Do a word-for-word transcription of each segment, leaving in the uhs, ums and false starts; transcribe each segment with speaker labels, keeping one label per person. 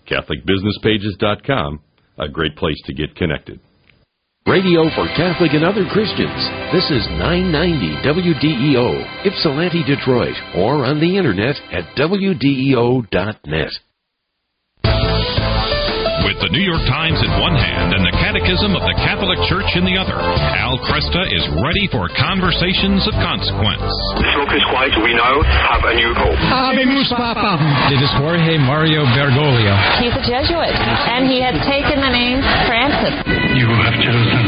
Speaker 1: Catholic Business Pages dot com, a great place to get connected.
Speaker 2: Radio for Catholic and other Christians. This is nine ninety W D E O, Ypsilanti, Detroit, or on the internet at W D E O dot net.
Speaker 3: With the New York Times in one hand and the Catechism of the Catholic Church in the other, Al Kresta is ready for conversations of consequence.
Speaker 4: The Smokers' Quiet, we know, have a new pope.
Speaker 5: Habemus Papam. It is Jorge Mario Bergoglio.
Speaker 6: He's a Jesuit, and he had taken the name Francis.
Speaker 7: You have chosen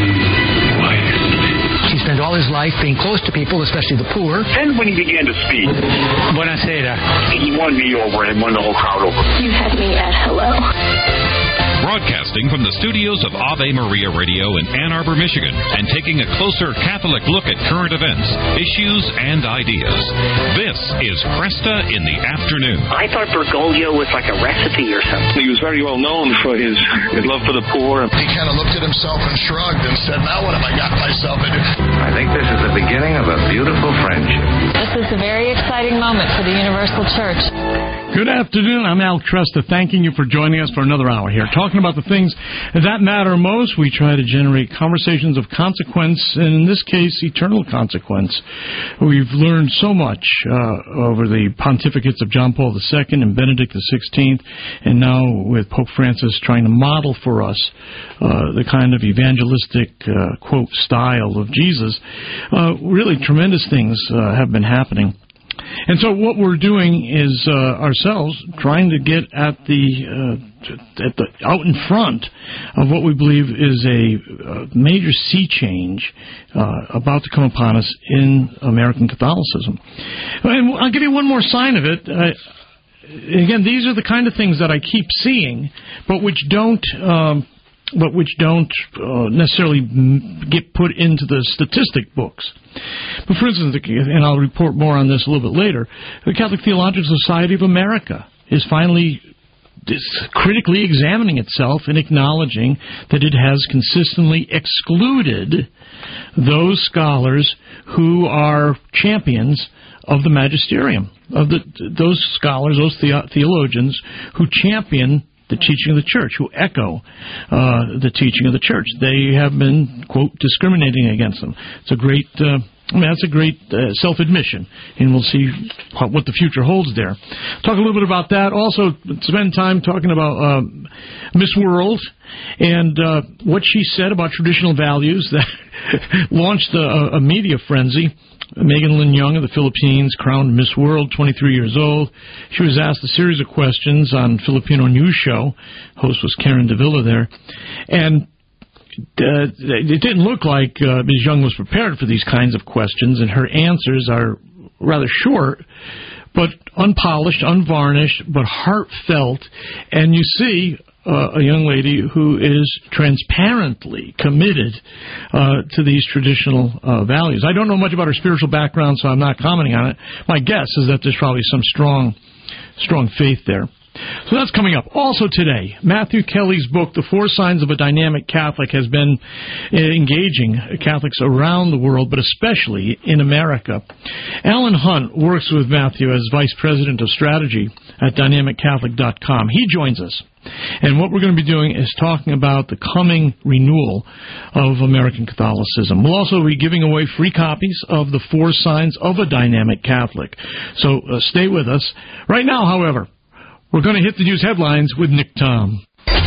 Speaker 7: wisely.
Speaker 8: He spent all his life being close to people, especially the poor.
Speaker 4: Then when he began to speak,
Speaker 5: Buonasera.
Speaker 4: He won me over and won the whole crowd over.
Speaker 6: You had me at hello.
Speaker 3: Broadcasting from the studios of Ave Maria Radio in Ann Arbor, Michigan, and taking a closer Catholic look at current events, issues, and ideas. This is Kresta in the Afternoon.
Speaker 9: I thought Bergoglio was like a recipe or something.
Speaker 4: He was very well known for his, his love for the poor.
Speaker 10: He kind of looked at himself and shrugged and said, now what have I got myself into?
Speaker 11: I think this is the beginning of a beautiful friendship.
Speaker 6: This is a very exciting moment for the Universal Church.
Speaker 12: Good afternoon. I'm Al Kresta, thanking you for joining us for another hour here. Talking about the things that matter most, we try to generate conversations of consequence, and in this case, eternal consequence. We've learned so much uh, over the pontificates of John Paul the Second and Benedict the Sixteenth, and now with Pope Francis trying to model for us uh, the kind of evangelistic, uh, quote, style of Jesus. Uh, really tremendous things uh, have been happening. And so what we're doing is uh, ourselves trying to get at the uh, at the out in front of what we believe is a, a major sea change uh, about to come upon us in American Catholicism. And I'll give you one more sign of it. Uh, again, these are the kind of things that I keep seeing, but which don't. Um, but which don't uh, necessarily get put into the statistic books. But for instance, and I'll report more on this a little bit later, the Catholic Theological Society of America is finally critically examining itself and acknowledging that it has consistently excluded those scholars who are champions of the magisterium, of the, those scholars, those the, theologians who champion the teaching of the Church, who echo uh, the teaching of the Church. They have been, quote, discriminating against them. It's a great, uh, I mean, that's a great uh, self-admission, and we'll see what, what the future holds there. Talk a little bit about that. Also, spend time talking about uh, Miss World and uh, what she said about traditional values that launched a, a media frenzy. Megan Lynn Young of the Philippines, crowned Miss World, twenty-three years old. She was asked a series of questions on Filipino news show. Host was Karen Davila there. And uh, it didn't look like uh, Miz Young was prepared for these kinds of questions, and her answers are rather short, but unpolished, unvarnished, but heartfelt. And you see Uh, a young lady who is transparently committed uh, to these traditional uh, values. I don't know much about her spiritual background, so I'm not commenting on it. My guess is that there's probably some strong, strong faith there. So that's coming up. Also today, Matthew Kelly's book, The Four Signs of a Dynamic Catholic, has been engaging Catholics around the world, but especially in America. Alan Hunt works with Matthew as Vice President of Strategy at dynamic catholic dot com. He joins us. And what we're going to be doing is talking about the coming renewal of American Catholicism. We'll also be giving away free copies of The Four Signs of a Dynamic Catholic. So uh, stay with us. Right now, however, we're going to hit the news headlines with Nick Tom.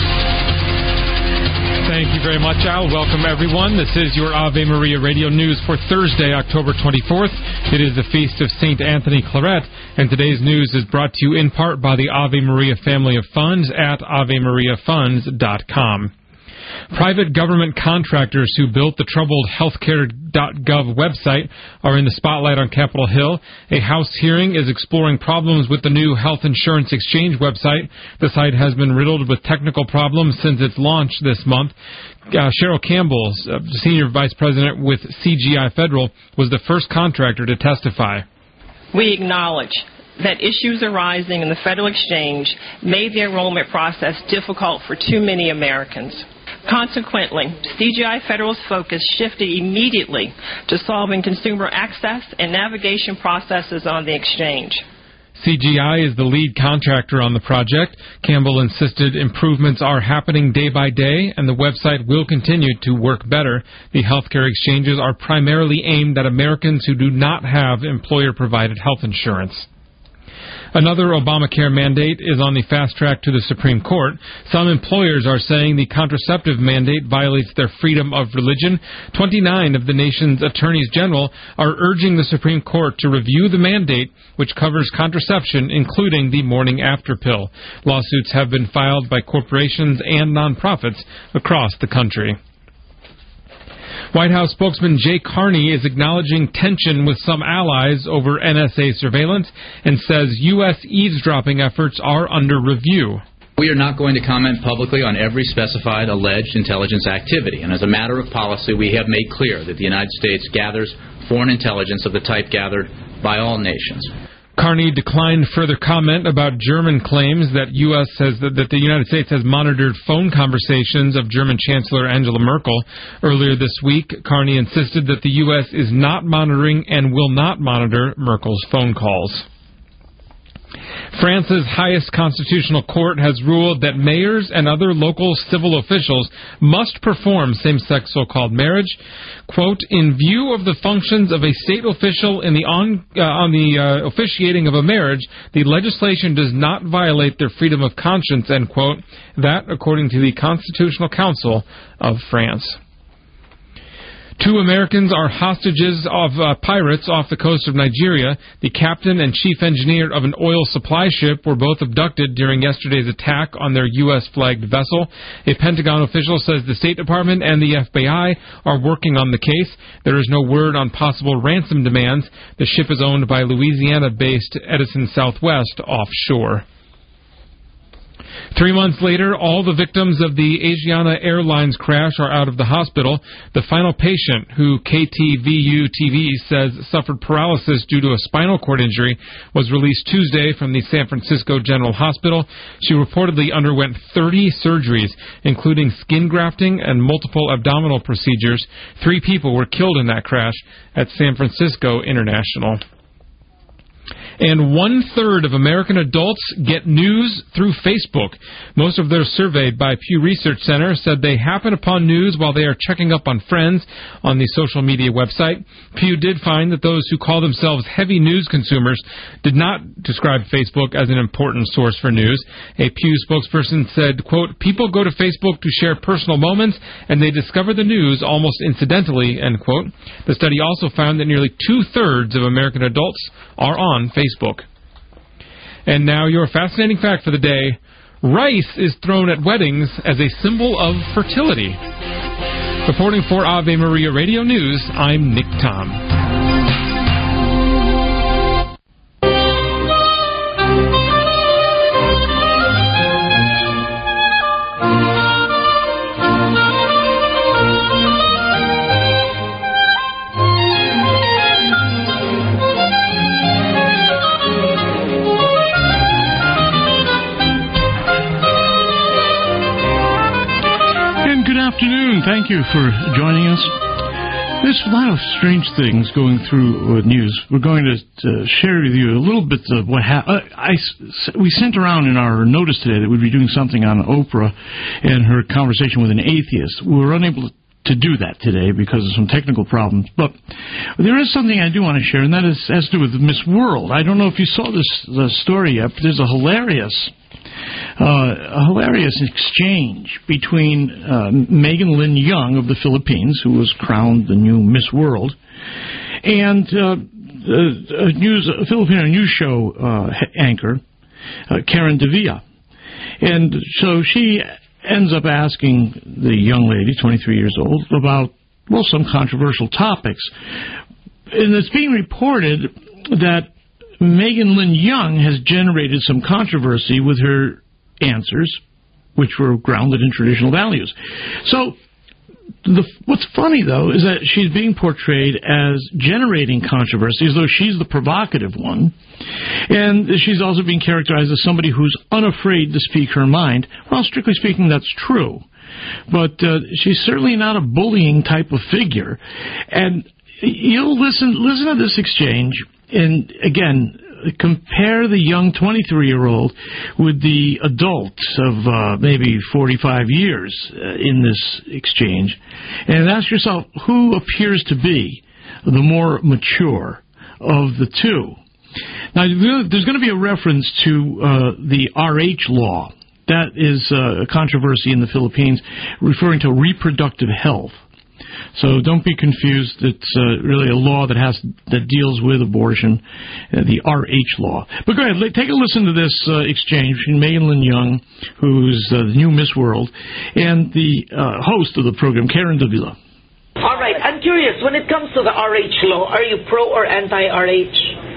Speaker 5: Thank you very much, Al. Welcome, everyone. This is your Ave Maria Radio News for Thursday, October twenty-fourth. It is the feast of Saint Anthony Claret, and today's news is brought to you in part by the Ave Maria family of funds at ave maria funds dot com. Private government contractors who built the troubled healthcare dot gov website are in the spotlight on Capitol Hill. A House hearing is exploring problems with the new Health Insurance Exchange website. The site has been riddled with technical problems since its launch this month. Uh, Cheryl Campbell, uh, Senior Vice President with C G I Federal, was the first contractor to testify.
Speaker 13: We acknowledge that issues arising in the federal exchange made the enrollment process difficult for too many Americans. Consequently, C G I Federal's focus shifted immediately to solving consumer access and navigation processes on the exchange.
Speaker 5: C G I is the lead contractor on the project. Campbell insisted improvements are happening day by day, and the website will continue to work better. The healthcare exchanges are primarily aimed at Americans who do not have employer-provided health insurance. Another Obamacare mandate is on the fast track to the Supreme Court. Some employers are saying the contraceptive mandate violates their freedom of religion. twenty-nine of the nation's attorneys general are urging the Supreme Court to review the mandate, which covers contraception, including the morning after pill. Lawsuits have been filed by corporations and nonprofits across the country. White House spokesman Jay Carney is acknowledging tension with some allies over N S A surveillance and says U S eavesdropping efforts are under review.
Speaker 14: We are not going to comment publicly on every specified alleged intelligence activity, and as a matter of policy, we have made clear that the United States gathers foreign intelligence of the type gathered by all nations.
Speaker 5: Carney declined further comment about German claims that U S has that, that the United States has monitored phone conversations of German Chancellor Angela Merkel. Earlier this week, Carney insisted that the U S is not monitoring and will not monitor Merkel's phone calls. France's highest constitutional court has ruled that mayors and other local civil officials must perform same-sex so-called marriage. Quote, in view of the functions of a state official in the on, uh, on the uh, officiating of a marriage, the legislation does not violate their freedom of conscience, end quote. That, according to the Constitutional Council of France. Two Americans are hostages of uh, pirates off the coast of Nigeria. The captain and chief engineer of an oil supply ship were both abducted during yesterday's attack on their U S-flagged vessel. A Pentagon official says the State Department and the F B I are working on the case. There is no word on possible ransom demands. The ship is owned by Louisiana-based Edison Southwest offshore. Three months later, all the victims of the Asiana Airlines crash are out of the hospital. The final patient, who K T V U T V says suffered paralysis due to a spinal cord injury, was released Tuesday from the San Francisco General Hospital. She reportedly underwent thirty surgeries, including skin grafting and multiple abdominal procedures. Three people were killed in that crash at San Francisco International. And one-third of American adults get news through Facebook. Most of those surveyed by Pew Research Center said they happen upon news while they are checking up on friends on the social media website. Pew did find that those who call themselves heavy news consumers did not describe Facebook as an important source for news. A Pew spokesperson said, quote, people go to Facebook to share personal moments, and they discover the news almost incidentally, end quote. The study also found that nearly two-thirds of American adults are on Facebook. And now your fascinating fact for the day. Rice is thrown at weddings as a symbol of fertility. Reporting for Ave Maria Radio News, I'm Nick Tom.
Speaker 12: Thank you for joining us. There's a lot of strange things going through with news. We're going to uh, share with you a little bit of what happened. Uh, I, we sent around in our notice today that we'd be doing something on Oprah and her conversation with an atheist. We were unable to do that today because of some technical problems. But there is something I do want to share, and that is, has to do with Miss World. I don't know if you saw this the story yet, but there's a hilarious... Uh, a hilarious exchange between uh, Megan Lynn Young of the Philippines, who was crowned the new Miss World, and uh, a, news, a Filipino news show uh, anchor, uh, Karen Davila. And so she ends up asking the young lady, twenty-three years old, about, well, some controversial topics. And it's being reported that Megan Lynn Young has generated some controversy with her answers, which were grounded in traditional values. So the, what's funny, though, is that she's being portrayed as generating controversy, as though she's the provocative one. And she's also being characterized as somebody who's unafraid to speak her mind. Well, strictly speaking, that's true. But uh, she's certainly not a bullying type of figure. And you'll listen, listen to this exchange. And again, compare the young twenty-three-year-old with the adults of uh, maybe forty-five years uh, in this exchange, and ask yourself who appears to be the more mature of the two. Now, there's going to be a reference to uh, the R H law. That is uh, a controversy in the Philippines referring to reproductive health. So don't be confused. It's uh, really a law that has that deals with abortion, uh, the R H law. But go ahead, take a listen to this uh, exchange between Maylin Young, who's uh, the new Miss World, and the uh, host of the program, Karen Davila.
Speaker 15: All right, I'm curious, when it comes to the R H law, are you pro or anti-R H?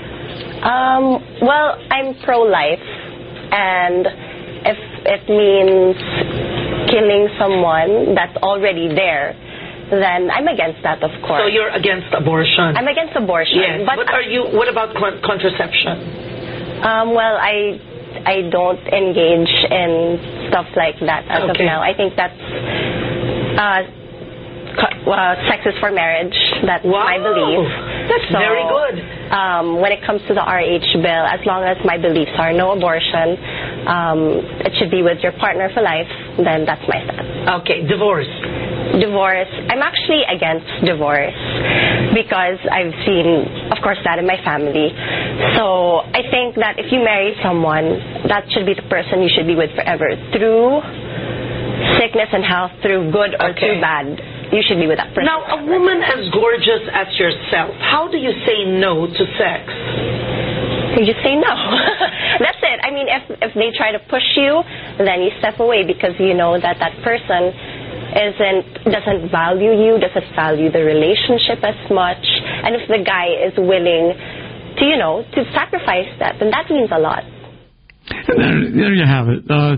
Speaker 16: Um, well, I'm pro-life, and if it means killing someone that's already there, then I'm against that, of course.
Speaker 15: So you're against abortion?
Speaker 16: I'm against abortion.
Speaker 15: Yes, but,
Speaker 16: but
Speaker 15: are you? What about con- contraception?
Speaker 16: Um, well, I I don't engage in stuff like that as
Speaker 15: okay.
Speaker 16: of now. I think that's uh, uh, sex is for marriage. That's
Speaker 15: wow.
Speaker 16: my belief.
Speaker 15: That's
Speaker 16: so,
Speaker 15: very good.
Speaker 16: Um, when it comes to the R H bill, as long as my beliefs are no abortion, um, it should be with your partner for life, then that's my stance.
Speaker 15: Okay, divorce.
Speaker 16: Divorce. I'm actually against divorce because I've seen, of course, that in my family. So I think that if you marry someone, that should be the person you should be with forever. Through sickness and health, through good or
Speaker 15: okay.
Speaker 16: through bad, you should be with that person.
Speaker 15: Now, a woman as gorgeous as yourself, how do you say no to sex?
Speaker 16: You just say no. That's it. I mean, if if they try to push you, then you step away because you know that that person isn't doesn't value you, doesn't value the relationship as much, and if the guy is willing to, you know, to sacrifice that, then that means a lot.
Speaker 12: There, there you have it. Uh,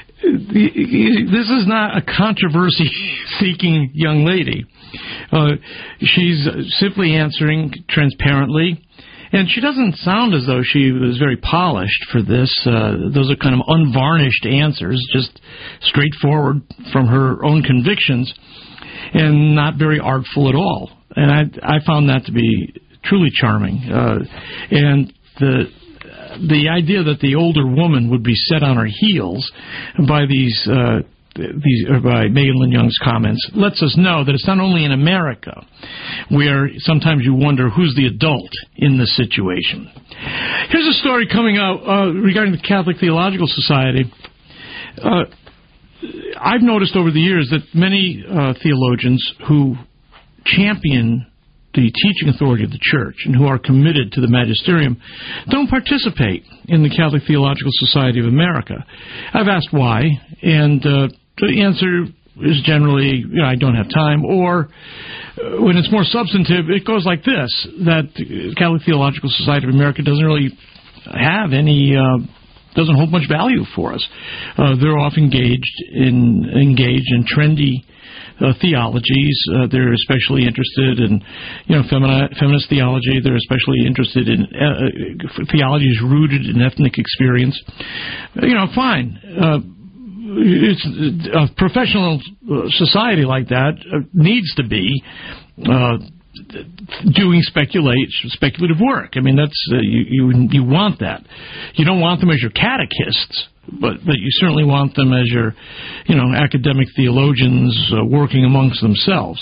Speaker 12: this is not a controversy-seeking young lady. Uh, she's simply answering transparently. And she doesn't sound as though she was very polished for this. Uh, those are kind of unvarnished answers, just straightforward from her own convictions, and not very artful at all. And I, I found that to be truly charming. Uh, and the the idea that the older woman would be set on her heels by these uh, these or by Maylin Young's comments lets us know that it's not only in America where sometimes you wonder who's the adult in this situation. Here's a story coming out uh, regarding the Catholic Theological Society. Uh, I've noticed over the years that many uh, theologians who champion the teaching authority of the Church and who are committed to the magisterium don't participate in the Catholic Theological Society of America. I've asked why, and uh, the answer is generally, you know, I don't have time, or uh, when it's more substantive, it goes like this, that the Catholic Theological Society of America doesn't really have any, uh, doesn't hold much value for us. Uh, they're off engaged in, engaged in trendy Uh, theologies. Uh, they're especially interested in, you know, femini- feminist theology. They're especially interested in uh, theologies rooted in ethnic experience. Uh, you know, fine. Uh, it's a professional society like that uh, needs to be uh, doing speculate speculative work. I mean, that's uh, you, you you want that. You don't want them as your catechists. But, but you certainly want them as your, you know, academic theologians uh, working amongst themselves.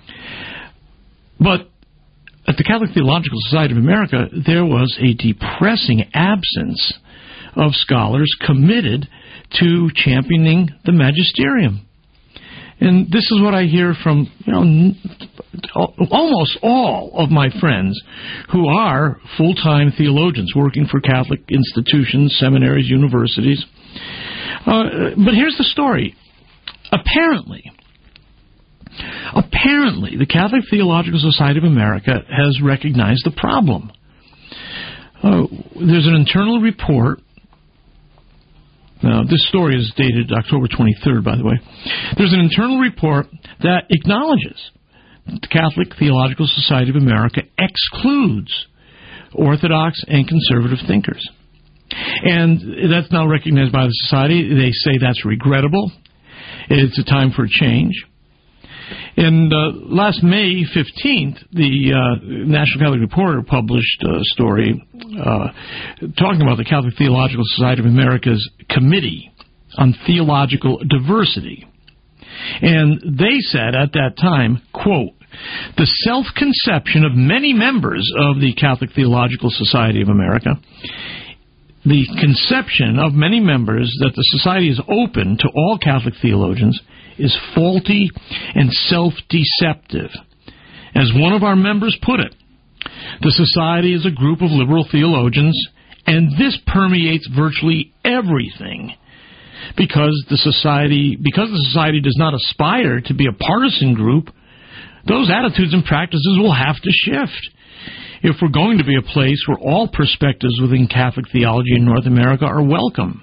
Speaker 12: But at the Catholic Theological Society of America, there was a depressing absence of scholars committed to championing the magisterium. And this is what I hear from, you know, almost all of my friends who are full-time theologians working for Catholic institutions, seminaries, universities. Uh, but here's the story. Apparently, apparently, the Catholic Theological Society of America has recognized the problem. Uh, there's an internal report. Now, this story is dated October twenty-third, by the way. There's an internal report that acknowledges that the Catholic Theological Society of America excludes Orthodox and conservative thinkers. And that's now recognized by the Society. They say that's regrettable. It's a time for a change. And uh, last May fifteenth, the uh, National Catholic Reporter published a story uh, talking about the Catholic Theological Society of America's Committee on Theological Diversity. And they said at that time, quote, the self-conception of many members of the Catholic Theological Society of America, the conception of many members that the society is open to all Catholic theologians is faulty and self-deceptive. As one of our members put it, the society is a group of liberal theologians, and this permeates virtually everything. Because the society, because the society does not aspire to be a partisan group, those attitudes and practices will have to shift. If we're going to be a place where all perspectives within Catholic theology in North America are welcome.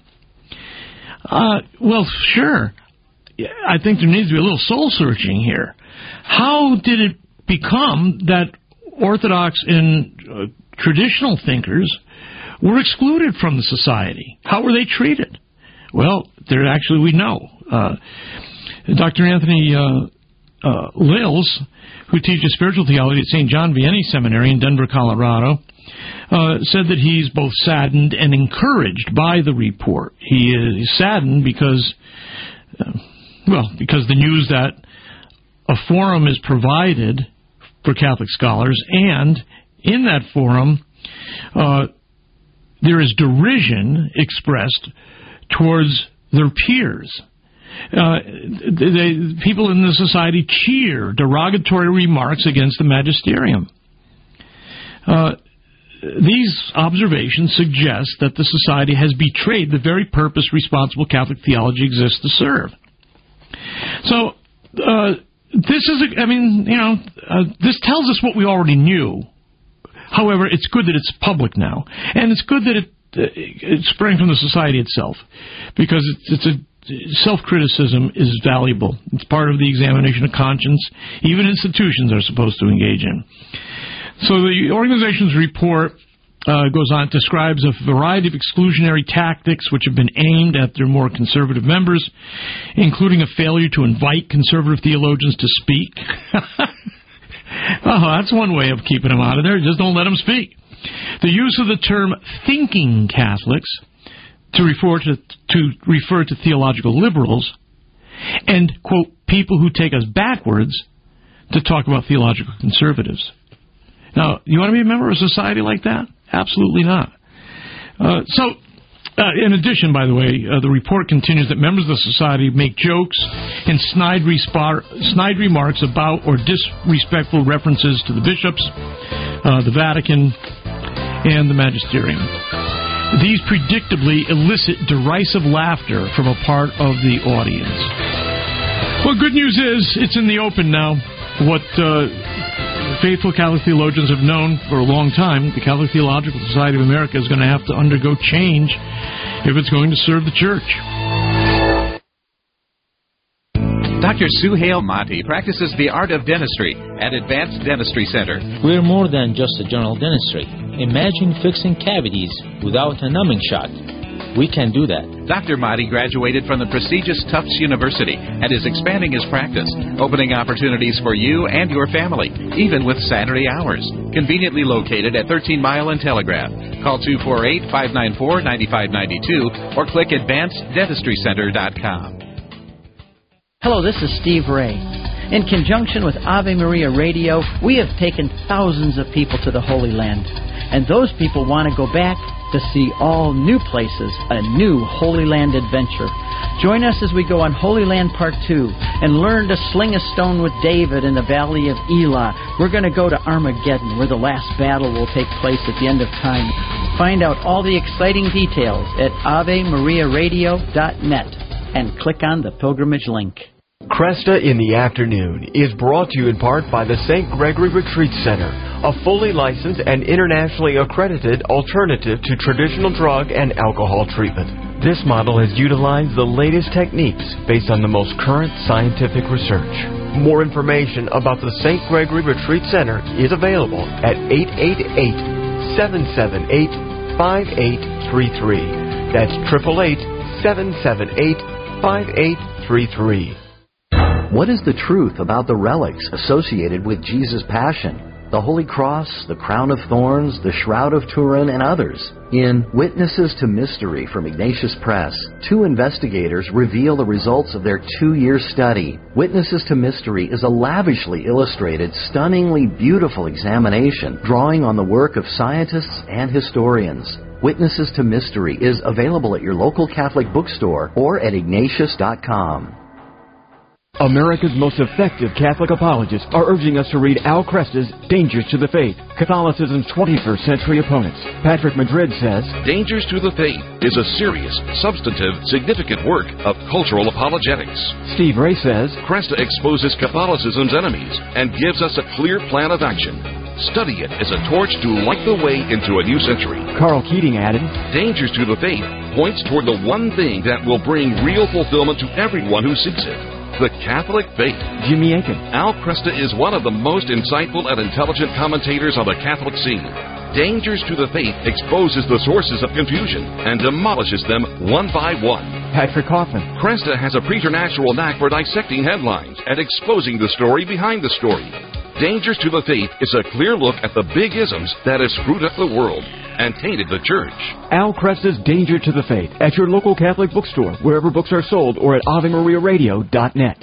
Speaker 12: Uh, well, sure. I think there needs to be a little soul-searching here. How did it become that Orthodox and uh, traditional thinkers were excluded from the society? How were they treated? Well, there actually we know. Uh, Doctor Anthony uh, uh, Lales, who teaches spiritual theology at Saint John Vianney Seminary in Denver, Colorado, uh, said that he's both saddened and encouraged by the report. He is saddened because, uh, well, because the news that a forum is provided for Catholic scholars, and in that forum, uh, there is derision expressed towards their peers. Uh, they, people in the society cheer derogatory remarks against the magisterium. Uh, these observations suggest that the society has betrayed the very purpose responsible Catholic theology exists to serve. So, uh, this is, a, I mean, you know, uh, this tells us what we already knew. However, it's good that it's public now. And it's good that it It sprang from the society itself, because it's, it's a self-criticism is valuable. It's part of the examination of conscience. Even institutions are supposed to engage in. So the organization's report uh, goes on, describes a variety of exclusionary tactics which have been aimed at their more conservative members, including a failure to invite conservative theologians to speak. Oh, that's one way of keeping them out of there. Just don't let them speak. The use of the term thinking Catholics to refer to, to refer to theological liberals, and, quote, people who take us backwards to talk about theological conservatives. Now, you want to be a member of a society like that? Absolutely not. Uh, so, uh, in addition, by the way, uh, the report continues that members of the society make jokes and snide, respar- snide remarks about or disrespectful references to the bishops, uh, the Vatican, and the magisterium. These predictably elicit derisive laughter from a part of the audience. Well, good news is it's in the open now. What uh, faithful Catholic theologians have known for a long time, the Catholic Theological Society of America is going to have to undergo change if it's going to serve the Church.
Speaker 17: Doctor Suhail Mati practices the art of dentistry at Advanced Dentistry Center.
Speaker 18: We're more than just a general dentistry. Imagine fixing cavities without a numbing shot. We can do that.
Speaker 17: Doctor Mati graduated from the prestigious Tufts University and is expanding his practice, opening opportunities for you and your family, even with Saturday hours. Conveniently located at thirteen Mile and Telegraph. Call two four eight, five nine four, nine five nine two or click advanced dentistry center dot com.
Speaker 19: Hello, this is Steve Ray. In conjunction with Ave Maria Radio, we have taken thousands of people to the Holy Land. And those people want to go back to see all new places, a new Holy Land adventure. Join us as we go on Holy Land Part two and learn to sling a stone with David in the Valley of Elah. We're going to go to Armageddon, where the last battle will take place at the end of time. Find out all the exciting details at ave maria radio dot net and click on the pilgrimage link.
Speaker 20: Cresta in the Afternoon is brought to you in part by the Saint Gregory Retreat Center, a fully licensed and internationally accredited alternative to traditional drug and alcohol treatment. This model has utilized the latest techniques based on the most current scientific research. More information about the Saint Gregory Retreat Center is available at eight eight eight, seven seven eight, five eight three three. That's eight eight eight, seven seven eight, five eight three three.
Speaker 21: What is the truth about the relics associated with Jesus' passion? The Holy Cross, the Crown of Thorns, the Shroud of Turin, and others. In Witnesses to Mystery from Ignatius Press, two investigators reveal the results of their two-year study. Witnesses to Mystery is a lavishly illustrated, stunningly beautiful examination drawing on the work of scientists and historians. Witnesses to Mystery is available at your local Catholic bookstore or at ignatius dot com.
Speaker 22: America's most effective Catholic apologists are urging us to read Al Kresta's Dangers to the Faith, Catholicism's twenty-first century opponents. Patrick Madrid says,
Speaker 23: Dangers to the Faith is a serious, substantive, significant work of cultural apologetics.
Speaker 22: Steve Ray says,
Speaker 23: Kresta exposes Catholicism's enemies and gives us a clear plan of action. Study it as a torch to light the way into a new century.
Speaker 22: Carl Keating added,
Speaker 23: Dangers to the Faith points toward the one thing that will bring real fulfillment to everyone who seeks it. The Catholic faith.
Speaker 22: Jimmy Aiken.
Speaker 23: Al Kresta is one of the most insightful and intelligent commentators on the Catholic scene. Dangers to the Faith exposes the sources of confusion and demolishes them one by one.
Speaker 22: Patrick Hoffman.
Speaker 23: Kresta has a preternatural knack for dissecting headlines and exposing the story behind the story. Dangers to the Faith is a clear look at the big isms that have screwed up the world and tainted the church.
Speaker 22: Al Kresta's Danger to the Faith at your local Catholic bookstore, wherever books are sold, or at ave maria radio dot net.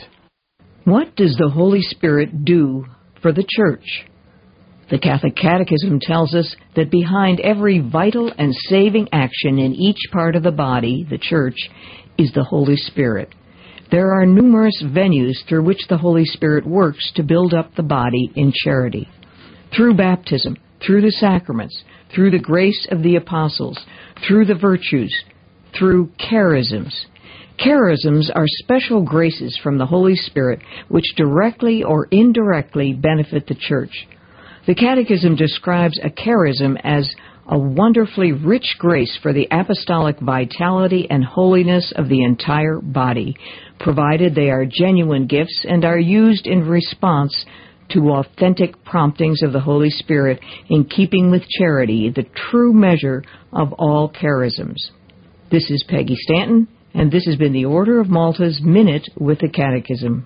Speaker 24: What does the Holy Spirit do for the church? The Catholic Catechism tells us that behind every vital and saving action in each part of the body, the church, is the Holy Spirit. There are numerous venues through which the Holy Spirit works to build up the body in charity. Through baptism, through the sacraments, through the grace of the apostles, through the virtues, through charisms. Charisms are special graces from the Holy Spirit which directly or indirectly benefit the church. The Catechism describes a charism as a wonderfully rich grace for the apostolic vitality and holiness of the entire body, provided they are genuine gifts and are used in response to authentic promptings of the Holy Spirit in keeping with charity, the true measure of all charisms. This is Peggy Stanton, and this has been the Order of Malta's Minute with the Catechism.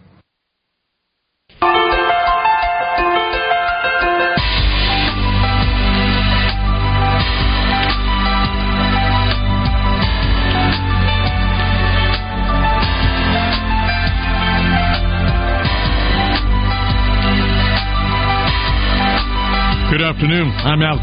Speaker 12: Good afternoon. I'm Al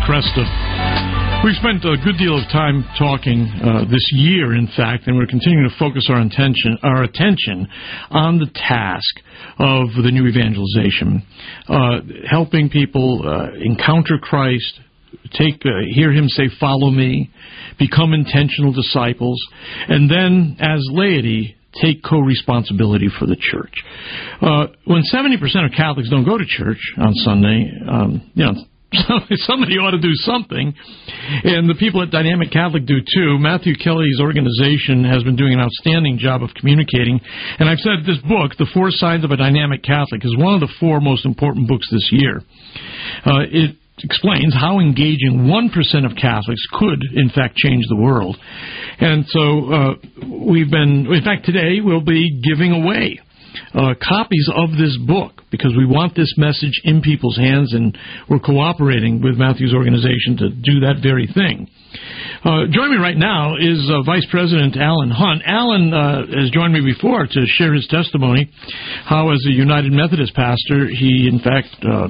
Speaker 12: Kresta. We've spent a good deal of time talking uh, this year, in fact, and we're continuing to focus our attention, our attention on the task of the new evangelization, uh, helping people uh, encounter Christ, take, uh, hear Him say, "Follow me," become intentional disciples, and then, as laity, take co-responsibility for the church. Uh, when seventy percent of Catholics don't go to church on Sunday, um, you know, somebody ought to do something, and the people at Dynamic Catholic do too. Matthew Kelly's organization has been doing an outstanding job of communicating, and I've said this book, The Four Signs of a Dynamic Catholic, is one of the four most important books this year. Uh, it explains how engaging one percent of Catholics could, in fact, change the world. And so uh, we've been, in fact, today we'll be giving away Uh, copies of this book, because we want this message in people's hands, and we're cooperating with Matthew's organization to do that very thing. Uh, joining me right now is uh, Vice President Alan Hunt. Alan uh, has joined me before to share his testimony, how as a United Methodist pastor, he in fact uh,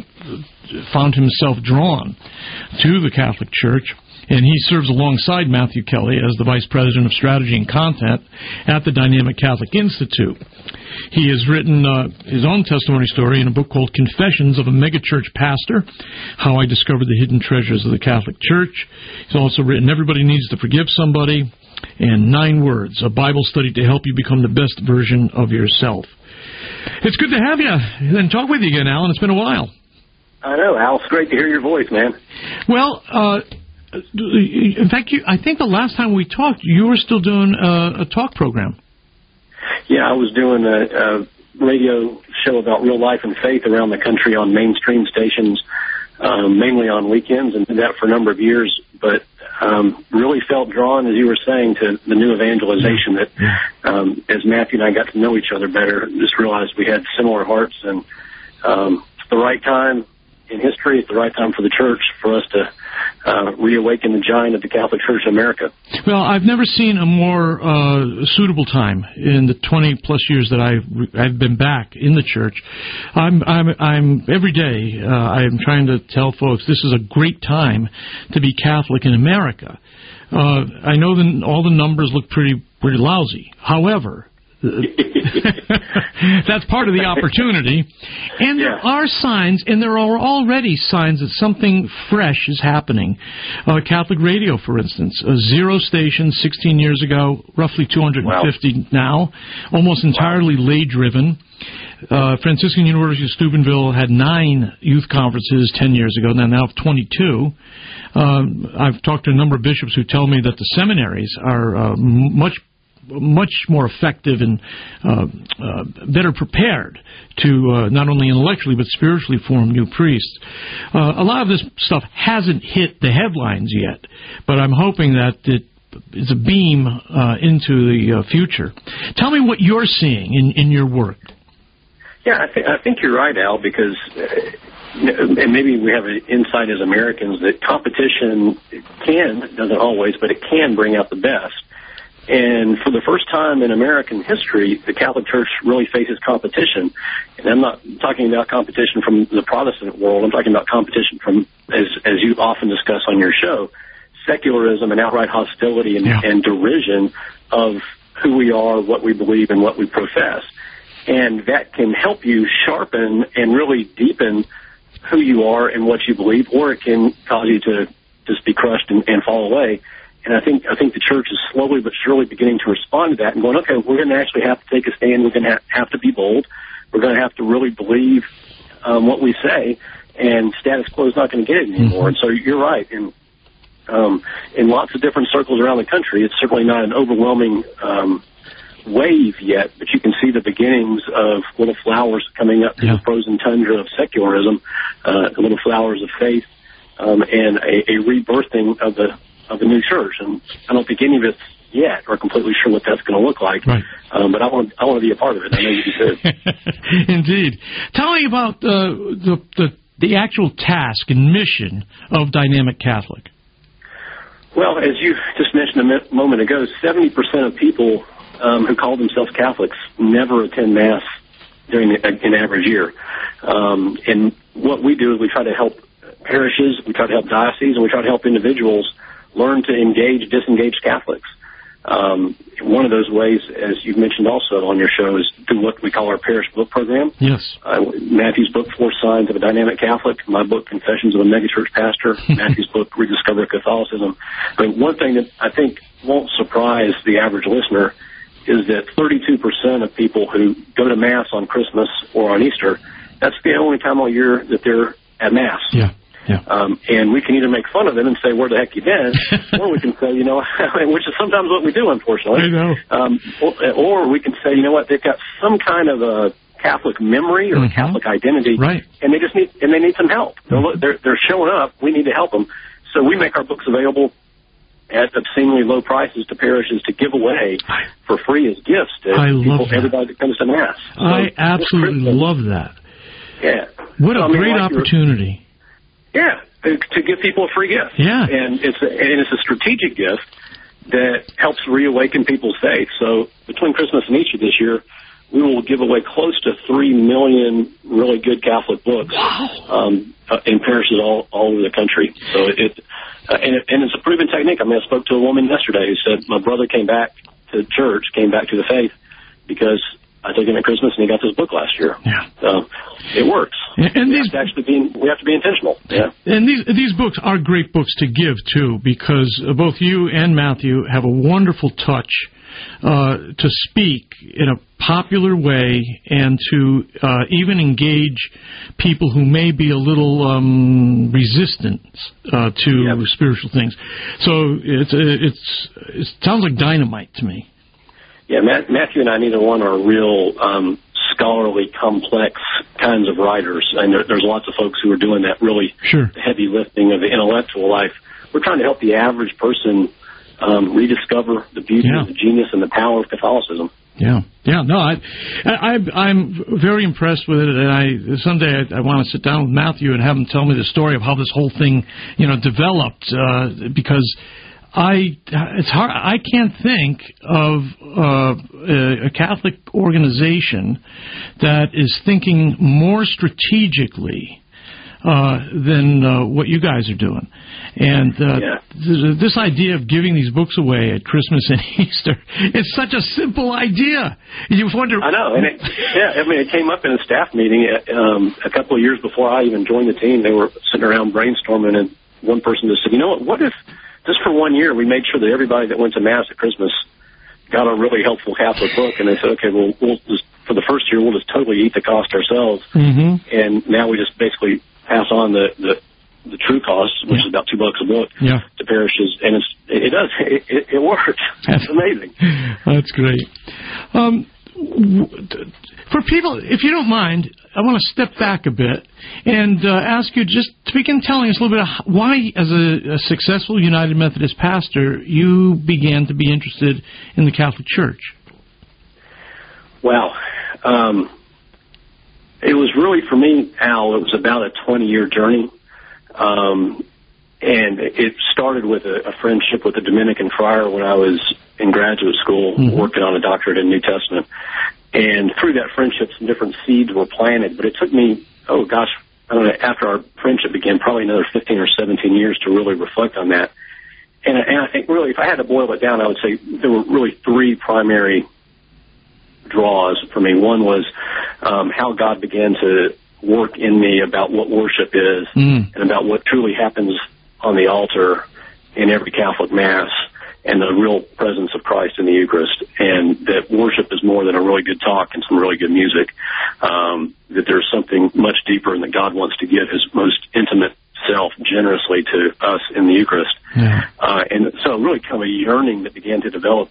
Speaker 12: found himself drawn to the Catholic Church. And he serves alongside Matthew Kelly as the Vice President of Strategy and Content at the Dynamic Catholic Institute. He has written uh, his own testimony story in a book called Confessions of a Megachurch Pastor, How I Discovered the Hidden Treasures of the Catholic Church. He's also written Everybody Needs to Forgive Somebody, and Nine Words, a Bible study to help you become the best version of yourself. It's good to have you and talk with you again, Alan. It's been a while.
Speaker 25: I know, Al. It's great to hear your voice, man.
Speaker 12: Well, uh... in fact, you, I think the last time we talked, you were still doing a, a talk program.
Speaker 25: Yeah, I was doing a, a radio show about real life and faith around the country on mainstream stations, um, mainly on weekends, and did that for a number of years but um, really felt drawn, as you were saying, to the new evangelization that um, as Matthew and I got to know each other better, just realized we had similar hearts, and um, it's the right time in history, it's the right time for the church for us to uh, reawaken the giant of the Catholic Church in America.
Speaker 12: Well, I've never seen a more uh, suitable time in the twenty plus years that I've I've been back in the church. I'm I'm I'm every day uh, I'm trying to tell folks this is a great time to be Catholic in America. Uh, I know that all the numbers look pretty pretty lousy. However, that's part of the opportunity. And there yeah. are signs, and there are already signs that something fresh is happening. Uh, Catholic radio, for instance, a zero station sixteen years ago, roughly two hundred fifty wow. now, almost entirely wow. lay-driven. Uh, Franciscan University of Steubenville had nine youth conferences ten years ago, and now have twenty-two. Um, I've talked to a number of bishops who tell me that the seminaries are uh, much much more effective and uh, uh, better prepared to uh, not only intellectually but spiritually form new priests. Uh, a lot of this stuff hasn't hit the headlines yet, but I'm hoping that it is a beam uh, into the uh, future. Tell me what you're seeing in, in your work.
Speaker 25: Yeah, I, th- I think you're right, Al, because uh, and maybe we have an insight as Americans that competition can, doesn't always, but it can bring out the best. And for the first time in American history, the Catholic Church really faces competition. And I'm not talking about competition from the Protestant world. I'm talking about competition from, as, as you often discuss on your show, secularism and outright hostility and, yeah. and derision of who we are, what we believe, and what we profess. And that can help you sharpen and really deepen who you are and what you believe, or it can cause you to just be crushed and, and fall away. And I think I think the church is slowly but surely beginning to respond to that and going, okay, we're going to actually have to take a stand. We're going to have to be bold. We're going to have to really believe um, what we say, and status quo is not going to get it anymore. Mm-hmm. And so you're right. And um, in lots of different circles around the country, it's certainly not an overwhelming um, wave yet, but you can see the beginnings of little flowers coming up through yeah. the frozen tundra of secularism, uh, little flowers of faith, um, and a, a rebirthing of the of the new church. And I don't think any of us yet are completely sure what that's going to look like. Right. Um, but I want I want to be a part of it. I know you do.
Speaker 12: Indeed. Tell me about uh, the, the the actual task and mission of Dynamic Catholic.
Speaker 25: Well, as you just mentioned a moment ago, seventy percent of people um, who call themselves Catholics never attend Mass during the, an average year. Um, and what we do is we try to help parishes, we try to help dioceses, and we try to help individuals learn to engage disengaged Catholics. Um, one of those ways, as you've mentioned also on your show, is through what we call our parish book program.
Speaker 12: Yes.
Speaker 25: Uh, Matthew's book, Four Signs of a Dynamic Catholic. My book, Confessions of a Megachurch Pastor. Matthew's book, Rediscover Catholicism. But one thing that I think won't surprise the average listener is that thirty-two percent of people who go to Mass on Christmas or on Easter, that's the only time all year that they're at Mass.
Speaker 12: Yeah. Yeah.
Speaker 25: Um, and we can either make fun of them and say, where the heck you been? Or we can say, you know, which is sometimes what we do, unfortunately.
Speaker 12: I know.
Speaker 25: Um, or, or we can say, you know what, they've got some kind of a Catholic memory or mm-hmm. a Catholic identity.
Speaker 12: Right.
Speaker 25: And they just need, and they need some help. Mm-hmm. They're, they're showing up. We need to help them. So we make our books available at obscenely low prices to parishes to give away for free as gifts to
Speaker 12: I
Speaker 25: people,
Speaker 12: love that.
Speaker 25: everybody that comes to Mass. So
Speaker 12: I absolutely love that.
Speaker 25: Yeah.
Speaker 12: What a
Speaker 25: so, I mean,
Speaker 12: great
Speaker 25: like
Speaker 12: opportunity.
Speaker 25: Yeah, to give people a free gift.
Speaker 12: Yeah.
Speaker 25: And it's a, and it's a strategic gift that helps reawaken people's faith. So between Christmas and Easter this year, we will give away close to three million really good Catholic books wow. um, uh, in parishes all, all over the country. So it, uh, and, it, and it's a proven technique. I mean, I spoke to a woman yesterday who said, my brother came back to church, came back to the faith because I took him at Christmas, and he got this book last year.
Speaker 12: Yeah.
Speaker 25: So it works.
Speaker 12: And
Speaker 25: we
Speaker 12: these
Speaker 25: have to actually be we have to be intentional. Yeah.
Speaker 12: And these these books are great books to give too, because both you and Matthew have a wonderful touch uh, to speak in a popular way and to uh, even engage people who may be a little um, resistant uh, to
Speaker 25: yep.
Speaker 12: spiritual things. So it's it's it sounds like dynamite to me.
Speaker 25: Yeah, Matt, Matthew and I, neither one are real um, scholarly, complex kinds of writers. And there, there's lots of folks who are doing that really
Speaker 12: sure.
Speaker 25: heavy lifting of the intellectual life. We're trying to help the average person um, rediscover the beauty,
Speaker 12: yeah.
Speaker 25: the genius, and the power of Catholicism.
Speaker 12: Yeah, yeah, no, I, I, I'm very impressed with it, and I someday I, I want to sit down with Matthew and have him tell me the story of how this whole thing, you know, developed. Uh, because I, it's hard. I can't think of uh, a Catholic organization that is thinking more strategically Uh, than uh, what you guys are doing. And uh,
Speaker 25: yeah.
Speaker 12: th- this idea of giving these books away at Christmas and Easter, it's such a simple idea. You wonder...
Speaker 25: I know. And it, yeah, I mean, it came up in a staff meeting um, a couple of years before I even joined the team. They were sitting around brainstorming, and one person just said, you know what, what if just for one year we made sure that everybody that went to Mass at Christmas got a really helpful Catholic book? And they said, okay, well, we'll just, for the first year, we'll just totally eat the cost ourselves.
Speaker 12: Mm-hmm.
Speaker 25: And now we just basically pass on the, the, the true cost, which yeah. is about two bucks a book,
Speaker 12: yeah.
Speaker 25: to parishes, and it's, it does, it, it, it works. It's amazing.
Speaker 12: That's great. Um, for people, if you don't mind, I want to step back a bit and uh, ask you just to begin telling us a little bit of why, as a, a successful United Methodist pastor, you began to be interested in the Catholic Church.
Speaker 25: Wow. Um, It was really, for me, Al, it was about a twenty-year journey. Um, and it started with a, a friendship with a Dominican friar when I was in graduate school, mm-hmm. working on a doctorate in New Testament. And through that friendship, some different seeds were planted. But it took me, oh, gosh, I don't know, after our friendship began, probably another fifteen or seventeen years to really reflect on that. And, and I think, really, if I had to boil it down, I would say there were really three primary draws for me. One was um, how God began to work in me about what worship is mm. and about what truly happens on the altar in every Catholic Mass, and the real presence of Christ in the Eucharist, and that worship is more than a really good talk and some really good music, um, that there's something much deeper and that God wants to give his most intimate self generously to us in the Eucharist.
Speaker 12: Yeah.
Speaker 25: Uh, and so really kind of a yearning that began to develop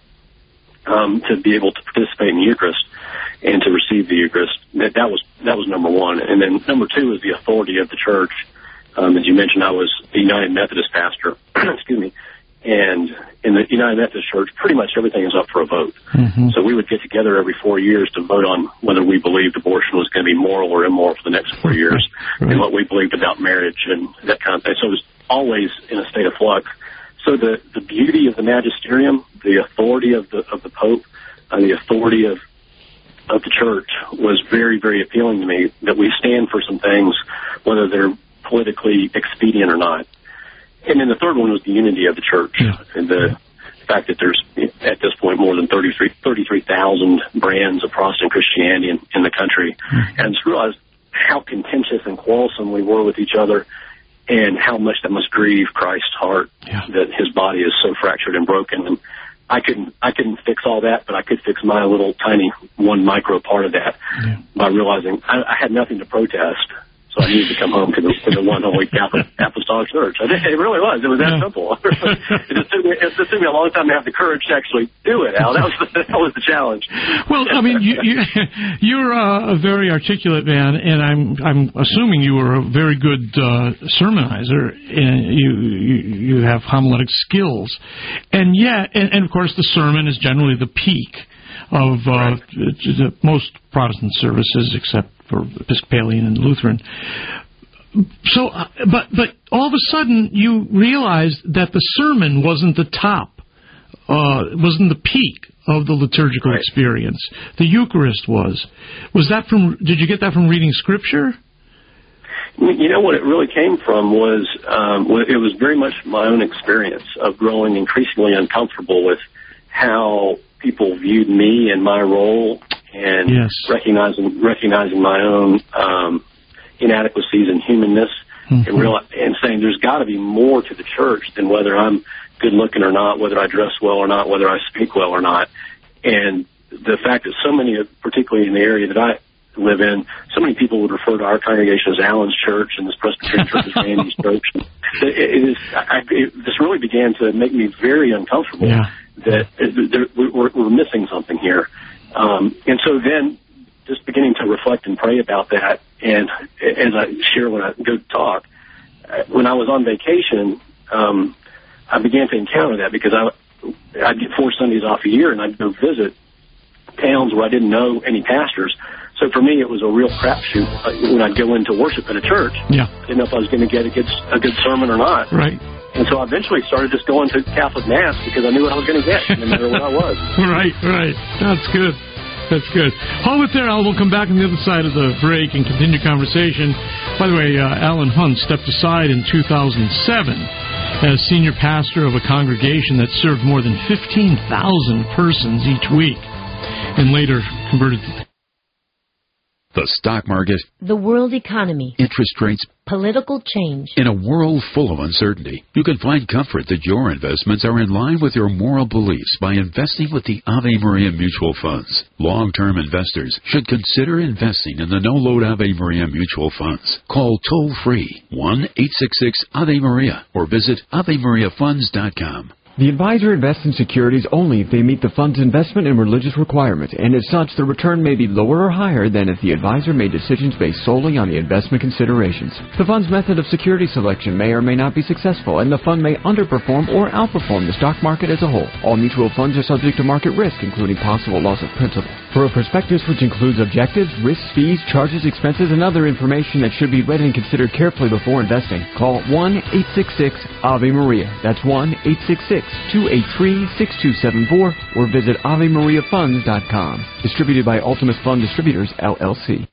Speaker 25: Um, to be able to participate in the Eucharist and to receive the Eucharist. That, that was that was number one. And then number two is the authority of the Church. Um, as you mentioned, I was a United Methodist pastor. Excuse me. And in the United Methodist Church, pretty much everything is up for a vote.
Speaker 12: Mm-hmm.
Speaker 25: So we would get together every four years to vote on whether we believed abortion was going to be moral or immoral for the next four years,
Speaker 12: right.
Speaker 25: and what we believed about marriage and that kind of thing. So it was always in a state of flux. So the, the beauty of the magisterium, the authority of the of the Pope, and the authority of of the Church was very, very appealing to me, that we stand for some things, whether they're politically expedient or not. And then the third one was the unity of the Church,
Speaker 12: yeah.
Speaker 25: and the yeah. fact that there's, at this point, more than thirty-three thousand brands of Protestant Christianity in, in the country. Mm-hmm. And I just realized how contentious and quarrelsome we were with each other, and how much that must grieve Christ's heart,
Speaker 12: yeah.
Speaker 25: that his body is so fractured and broken. And I couldn't, I couldn't fix all that, but I could fix my little tiny one micro part of that
Speaker 12: yeah.
Speaker 25: by realizing I, I had nothing to protest. So I needed to come home to the, to the one holy Catholic Apostolic Church. I think it really was. It was that
Speaker 12: yeah.
Speaker 25: simple. it, just took me, it just took me a long time to have the courage to actually do it, Al. That was the, that was the challenge.
Speaker 12: Well, I mean, you, you, you're uh, a very articulate man, and I'm I'm assuming you were a very good uh, sermonizer, and you, you you have homiletic skills, and yet, and, and of course, the sermon is generally the peak of uh, right. most Protestant services, except for Episcopalian and Lutheran. So, uh, but but all of a sudden you realized that the sermon wasn't the top, uh, wasn't the peak of the liturgical
Speaker 25: right.
Speaker 12: experience. The Eucharist was. Was that from? Did you get that from reading Scripture?
Speaker 25: You know what it really came from was um, it was very much my own experience of growing increasingly uncomfortable with how people viewed me and my role, and
Speaker 12: yes.
Speaker 25: recognizing recognizing my own um, inadequacies and humanness, mm-hmm. and real, and saying there's got to be more to the Church than whether I'm good looking or not, whether I dress well or not, whether I speak well or not. And the fact that so many, particularly in the area that I live in, so many people would refer to our congregation as Alan's Church and this Presbyterian Church as Randy's Church. It, it is, I, it, this really began to make me very uncomfortable.
Speaker 12: Yeah.
Speaker 25: That it, there, we're, we're missing something here. Um, and so then just beginning to reflect and pray about that, and as I share when I go talk, when I was on vacation, um, I began to encounter that because I, I'd get four Sundays off a year, and I'd go visit towns where I didn't know any pastors. So for me, it was a real crapshoot when I'd go into worship in a church.
Speaker 12: Yeah.
Speaker 25: Didn't know if I was going to get a good, a good sermon or not.
Speaker 12: Right.
Speaker 25: And so I eventually started just going to Catholic Mass because I knew what I was going to get, no matter where I was.
Speaker 12: Right, right. That's good. That's good. Hold it there, Al. We'll come back on the other side of the break and continue conversation. By the way, uh, Alan Hunt stepped aside in two thousand seven as senior pastor of a congregation that served more than fifteen thousand persons each week, and later converted to the
Speaker 1: The stock market,
Speaker 2: the world economy,
Speaker 1: interest rates,
Speaker 2: political change.
Speaker 1: In a world full of uncertainty, you can find comfort that your investments are in line with your moral beliefs by investing with the Ave Maria Mutual Funds. Long-term investors should consider investing in the no-load Ave Maria Mutual Funds. Call toll-free one eight six six Ave Maria or visit ave maria funds dot com.
Speaker 22: The advisor invests in securities only if they meet the fund's investment and religious requirements, and as such, the return may be lower or higher than if the advisor made decisions based solely on the investment considerations. The fund's method of security selection may or may not be successful, and the fund may underperform or outperform the stock market as a whole. All mutual funds are subject to market risk, including possible loss of principal. For a prospectus which includes objectives, risks, fees, charges, expenses, and other information that should be read and considered carefully before investing, call one eight six six Ave Maria. That's one eight six six two eight three six two seven four or visit ave maria funds dot com. Distributed by Ultimus Fund Distributors, L L C.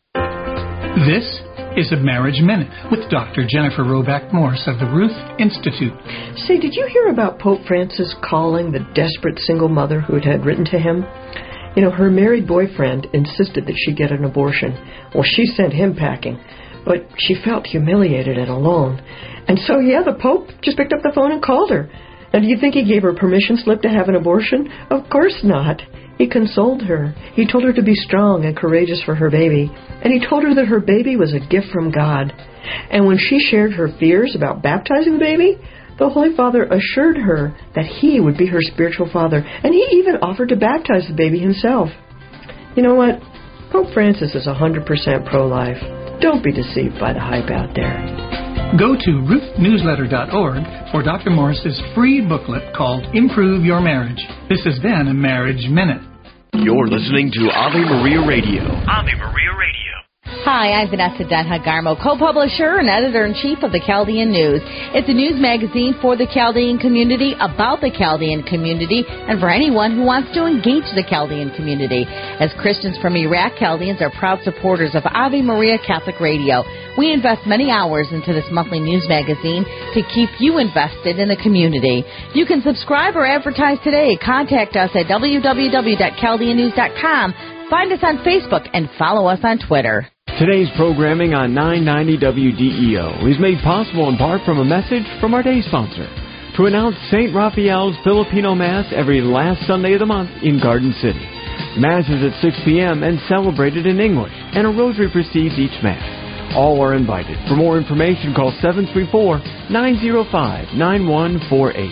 Speaker 3: This is a Marriage Minute with Doctor Jennifer Roback Morse of the Ruth Institute.
Speaker 7: Say, did you hear about Pope Francis calling the desperate single mother who had written to him? You know, her married boyfriend insisted that she get an abortion. Well, she sent him packing, but she felt humiliated and alone. And so, yeah, the Pope just picked up the phone and called her. And do you think he gave her permission slip to have an abortion? Of course not. He consoled her. He told her to be strong and courageous for her baby. And he told her that her baby was a gift from God. And when she shared her fears about baptizing the baby, the Holy Father assured her that he would be her spiritual father. And he even offered to baptize the baby himself. You know what? Pope Francis is one hundred percent pro-life. Don't be deceived by the hype out there.
Speaker 3: Go to ruth newsletter dot org for Doctor Morris's free booklet called Improve Your Marriage. This has been a Marriage Minute.
Speaker 20: You're listening to Ave Maria Radio.
Speaker 8: Ave Maria Radio.
Speaker 26: Hi, I'm Vanessa Denha-Garmo, co-publisher and editor-in-chief of the Chaldean News. It's a news magazine for the Chaldean community, about the Chaldean community, and for anyone who wants to engage the Chaldean community. As Christians from Iraq, Chaldeans are proud supporters of Ave Maria Catholic Radio. We invest many hours into this monthly news magazine to keep you invested in the community. You can subscribe or advertise today. Contact us at w w w dot chaldean news dot com. Find us on Facebook and follow us on Twitter.
Speaker 22: Today's programming on nine ninety W D E O is made possible in part from a message from our day sponsor to announce Saint Raphael's Filipino Mass every last Sunday of the month in Garden City. Mass is at six p.m. and celebrated in English, and a rosary precedes each Mass. All are invited. For more information, call seven three four, nine zero five, nine one four eight.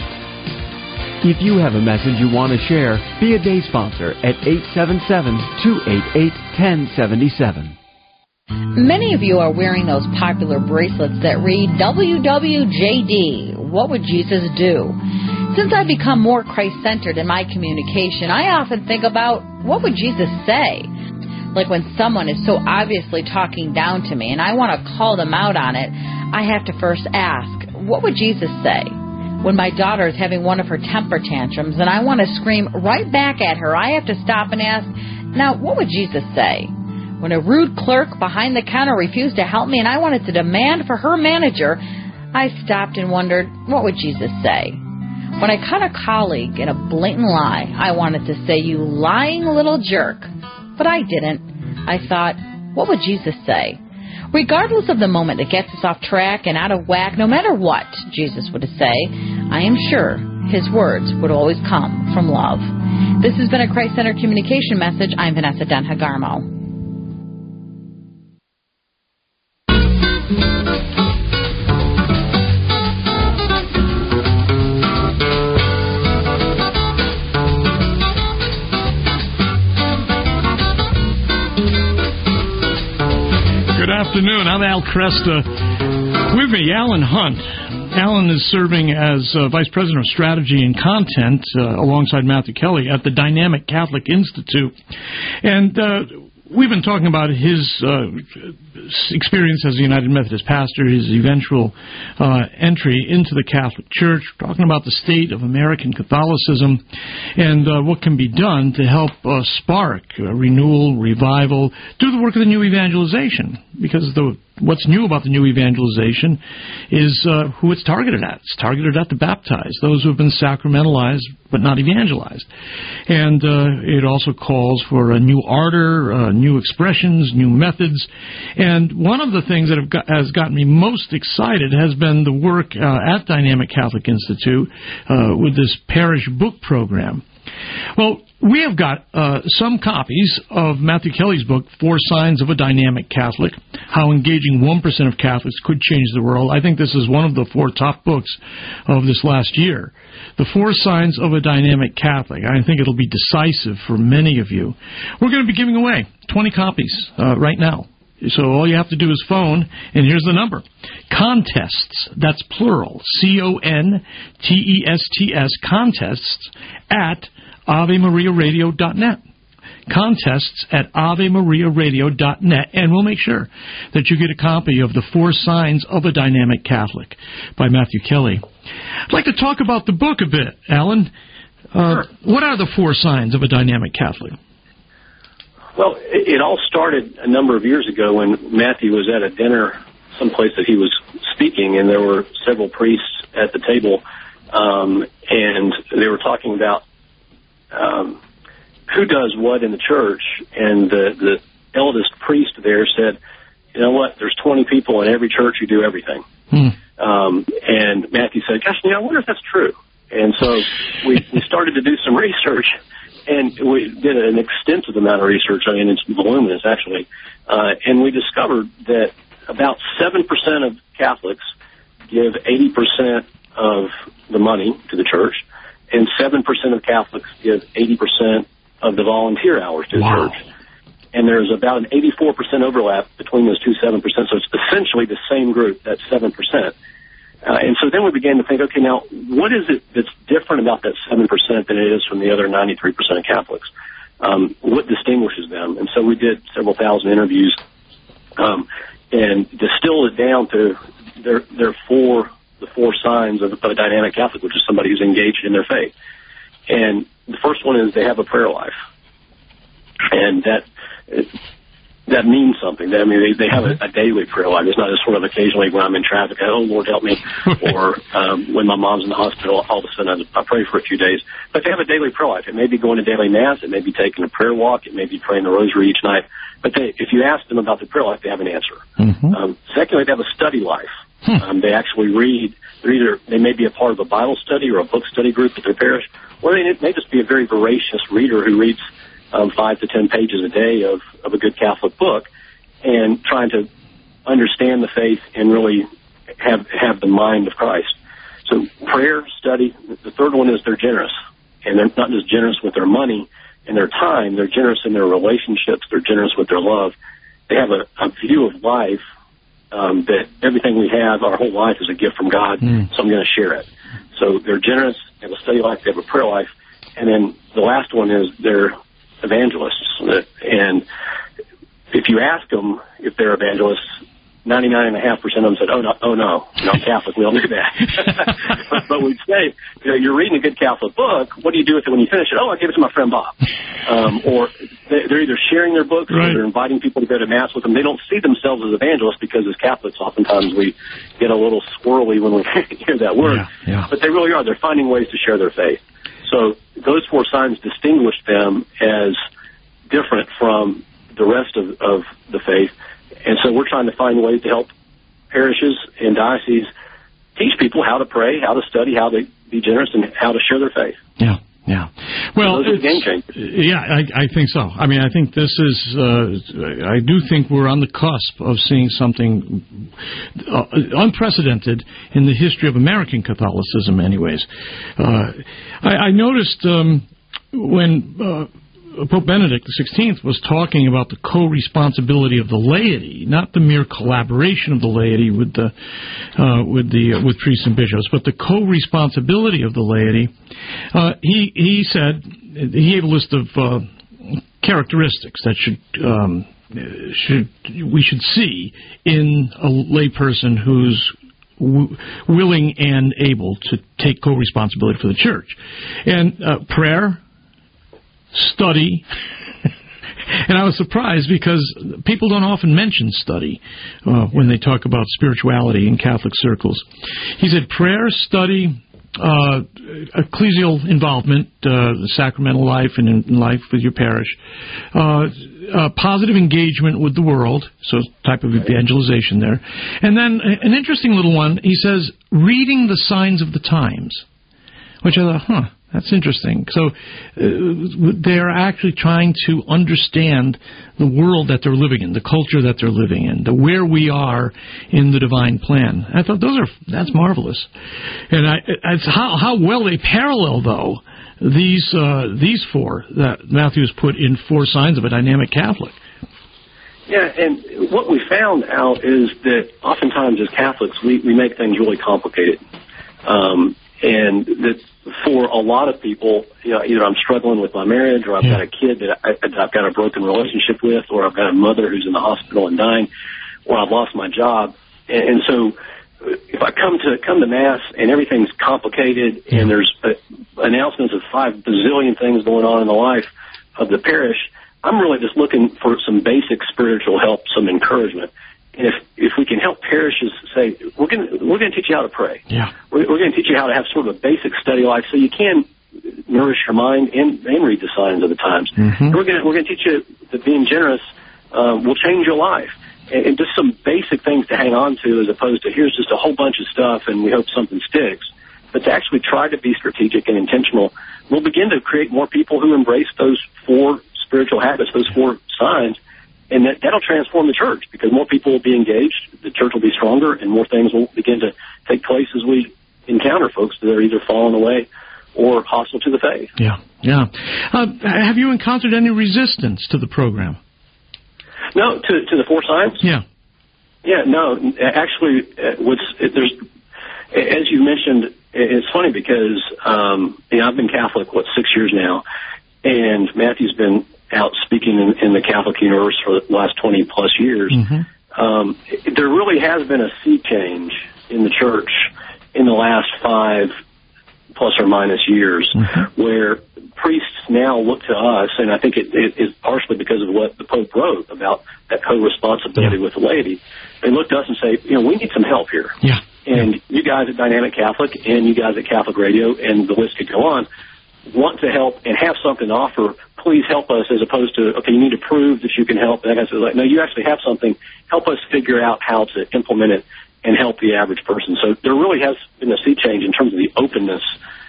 Speaker 22: If you have a message you want to share, be a day sponsor at eight seven seven, two eight eight, one zero seven seven.
Speaker 26: Many of you are wearing those popular bracelets that read W W J D, what would Jesus do? Since I've become more Christ-centered in my communication, I often think about, what would Jesus say? Like when someone is so obviously talking down to me and I want to call them out on it, I have to first ask, what would Jesus say? When my daughter is having one of her temper tantrums and I want to scream right back at her, I have to stop and ask, now, what would Jesus say? When a rude clerk behind the counter refused to help me and I wanted to demand for her manager, I stopped and wondered, what would Jesus say? When I caught a colleague in a blatant lie, I wanted to say, you lying little jerk. But I didn't. I thought, what would Jesus say? Regardless of the moment that gets us off track and out of whack, no matter what Jesus would say, I am sure his words would always come from love. This has been a Christ-Centered Communication Message. I'm Vanessa Denha-Garmo.
Speaker 12: Good afternoon. I'm Al Cresta. With me, Alan Hunt. Alan is serving as uh, Vice President of Strategy and Content uh, alongside Matthew Kelly at the Dynamic Catholic Institute. And uh, we've been talking about his uh, experience as a United Methodist pastor, his eventual uh, entry into the Catholic Church, talking about the state of American Catholicism and uh, what can be done to help uh, spark uh, renewal, revival, do the work of the new evangelization. Because the what's new about the new evangelization is uh, who it's targeted at. It's targeted at the baptized, those who have been sacramentalized but not evangelized. And uh, it also calls for a new ardor, uh, new expressions, new methods. And one of the things that have got, has gotten me most excited has been the work uh, at Dynamic Catholic Institute uh, with this parish book program. Well, we have got uh, some copies of Matthew Kelly's book, Four Signs of a Dynamic Catholic, How Engaging one percent of Catholics Could Change the World. I think this is one of the four top books of this last year. The Four Signs of a Dynamic Catholic. I think it'll be decisive for many of you. We're going to be giving away twenty copies uh, right now. So all you have to do is phone, and here's the number. Contests, that's plural, C O N T E S T S, contests at Ave Maria Radio dot net. Contests at Ave Maria Radio dot net, and we'll make sure that you get a copy of The Four Signs of a Dynamic Catholic by Matthew Kelly. I'd like to talk about the book a bit, Alan. Uh, sure. What are the four signs of a dynamic Catholic?
Speaker 25: Well, it, it all started a number of years ago when Matthew was at a dinner someplace that he was speaking, and there were several priests at the table, um, and they were talking about um, who does what in the church, and the, the eldest priest there said, you know what, there's twenty people in every church who do everything. Hmm. Um, and Matthew said, gosh, you know, I wonder if that's true. And so we, we started to do some research, and we did an extensive amount of research. I mean, it's voluminous, actually. Uh, and we discovered that about seven percent of Catholics give eighty percent of the money to the church, and seven percent of Catholics give eighty percent of the volunteer hours to the wow. church. And there's about an eighty-four percent overlap between those two seven percent, so it's essentially the same group, that seven percent. Uh, and so then we began to think, okay, now, what is it that's different about that seven percent than it is from the other ninety-three percent of Catholics? Um, what distinguishes them? And so we did several thousand interviews um, and distilled it down to their, their four, the four signs of, of a dynamic Catholic, which is somebody who's engaged in their faith. And the first one is they have a prayer life. And that that means something. I mean, they, they have a, a daily prayer life. It's not just sort of occasionally when I'm in traffic, oh, Lord, help me, or um, when my mom's in the hospital, all of a sudden I, I pray for a few days. But they have a daily prayer life. It may be going to daily mass. It may be taking a prayer walk. It may be praying the rosary each night. But they, if you ask them about the prayer life, they have an answer. Mm-hmm. Um, secondly, they have a study life. Hmm. Um, they actually read. They're either they may be a part of a Bible study or a book study group at their parish, or they may just be a very voracious reader who reads um, five to ten pages a day of, of a good Catholic book, and trying to understand the faith and really have have the mind of Christ. So prayer, study. The third one is they're generous, and they're not just generous with their money and their time. They're generous in their relationships. They're generous with their love. They have a, a view of life. Um, that everything we have, our whole life, is a gift from God, mm. so I'm going to share it. So they're generous, they have a study life, they have a prayer life, and then the last one is they're evangelists. And if you ask them if they're evangelists, ninety-nine point five percent of them said, oh, no, oh, no, no, I'm Catholic, we all do that. but, but we'd say, you know, you're reading a good Catholic book, what do you do with it when you finish it? Oh, I gave it to my friend Bob. Um, or they're either sharing their books right. or they're inviting people to go to Mass with them. They don't see themselves as evangelists because as Catholics, oftentimes we get a little squirrely when we hear that word. Yeah, yeah. But they really are. They're finding ways to share their faith. So those four signs distinguish them as different from the rest of, of the faith. And so we're trying to find ways to help parishes and dioceses teach people how to pray, how to study, how to be generous, and how to share their faith.
Speaker 12: Yeah, yeah. Well,
Speaker 25: so those are game changers.
Speaker 12: Yeah, I, I think so. I mean, I think this is, uh, I do think we're on the cusp of seeing something uh, unprecedented in the history of American Catholicism anyways. Uh, I, I noticed um, when... Uh, Pope Benedict the sixteenth was talking about the co-responsibility of the laity, not the mere collaboration of the laity with the uh, with the uh, with priests and bishops, but the co-responsibility of the laity. Uh, he he said he gave a list of uh, characteristics that should. Um, should we should see in a layperson who's w- willing and able to take co-responsibility for the church. And uh, prayer, study, and I was surprised because people don't often mention study uh, when they talk about spirituality in Catholic circles. He said prayer, study, Uh, ecclesial involvement, uh, sacramental life and in life with your parish, uh, uh, positive engagement with the world, so type of evangelization there. And then an interesting little one, he says, reading the signs of the times, which I thought, huh, that's interesting. So uh, they're actually trying to understand the world that they're living in, the culture that they're living in, the where we are in the divine plan. I thought those are that's marvelous, and I, it's how how well they parallel though these uh, these four that Matthew's put in Four Signs of a Dynamic Catholic.
Speaker 25: Yeah, and what we found, Al, is that oftentimes as Catholics we we make things really complicated, um, and that. For a lot of people, you know, either I'm struggling with my marriage, or I've
Speaker 12: yeah.
Speaker 25: got a kid that I, I've got a broken relationship with, or I've got a mother who's in the hospital and dying, or I've lost my job. And, and so, if I come to come to Mass and everything's complicated, yeah. and there's uh, announcements of five bazillion things going on in the life of the parish, I'm really just looking for some basic spiritual help, some encouragement. And if if we can help parishes say, we're going we're going to teach you how to pray.
Speaker 12: Yeah.
Speaker 25: We're, we're going to teach you how to have sort of a basic study life, so you can nourish your mind and, and read the signs of the times.
Speaker 12: Mm-hmm.
Speaker 25: And we're going to we're going to teach you that being generous um, will change your life, and, and just some basic things to hang on to, as opposed to here's just a whole bunch of stuff and we hope something sticks. But to actually try to be strategic and intentional, we'll begin to create more people who embrace those four spiritual habits, those four signs. And that, that'll transform the church, because more people will be engaged, the church will be stronger, and more things will begin to take place as we encounter folks that are either falling away or hostile to the faith.
Speaker 12: Yeah, yeah. Uh, have you encountered any resistance to the program?
Speaker 25: No, to to the Four Signs?
Speaker 12: Yeah.
Speaker 25: Yeah, no. Actually, what's there's as you mentioned, it's funny because um, you know, I've been Catholic, what, six years now, and Matthew's been out speaking in, in the Catholic universe for the last twenty plus years.
Speaker 12: Mm-hmm.
Speaker 25: Um, there really has been a sea change in the church in the last five plus or minus years, mm-hmm. where priests now look to us, and I think it, it is partially because of what the Pope wrote about that co-responsibility yeah. with the laity. They look to us and say, you know, we need some help here.
Speaker 12: Yeah.
Speaker 25: And yeah. you guys at Dynamic Catholic and you guys at Catholic Radio, and the list could go on, want to help and have something to offer. Please help us, as opposed to, okay, you need to prove that you can help. And I guess it's like, no, you actually have something. Help us figure out how to implement it and help the average person. So there really has been a sea change in terms of the openness.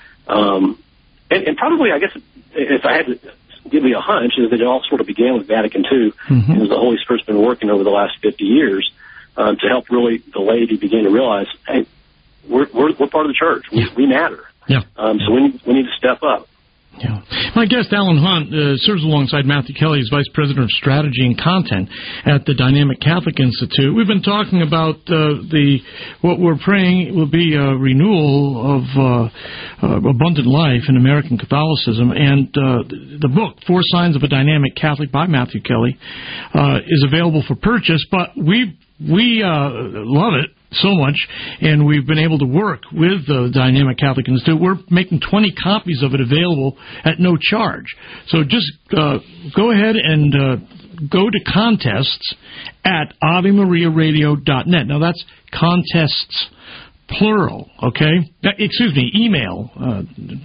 Speaker 25: Um, and, and probably, I guess, if I had to give me a hunch, is that it all sort of began with Vatican Two, mm-hmm. and the Holy Spirit's been working over the last fifty years um, to help really the laity begin to realize, hey, we're we're, we're part of the church. We, we matter.
Speaker 12: Yeah.
Speaker 25: Um, so we need, we need to step up.
Speaker 12: Yeah. My guest, Alan Hunt, uh, serves alongside Matthew Kelly as Vice President of Strategy and Content at the Dynamic Catholic Institute. We've been talking about uh, the what we're praying will be a renewal of uh, uh, abundant life in American Catholicism, and uh, the book, Four Signs of a Dynamic Catholic by Matthew Kelly, uh, is available for purchase, but we we uh, love it so much, and we've been able to work with the Dynamic Catholic Institute. We're making twenty copies of it available at no charge. So just uh, go ahead and uh, go to contests at ave maria radio dot net. Now that's contests plural, okay? Uh, excuse me, email. Uh,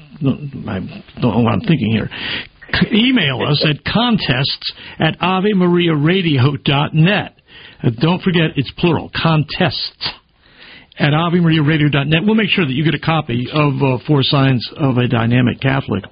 Speaker 12: I don't know what I'm thinking here. C- email us at contests at ave maria radio dot net. Uh, don't forget, it's plural, contests at ave maria radio dot net. We'll make sure that you get a copy of uh, Four Signs of a Dynamic Catholic.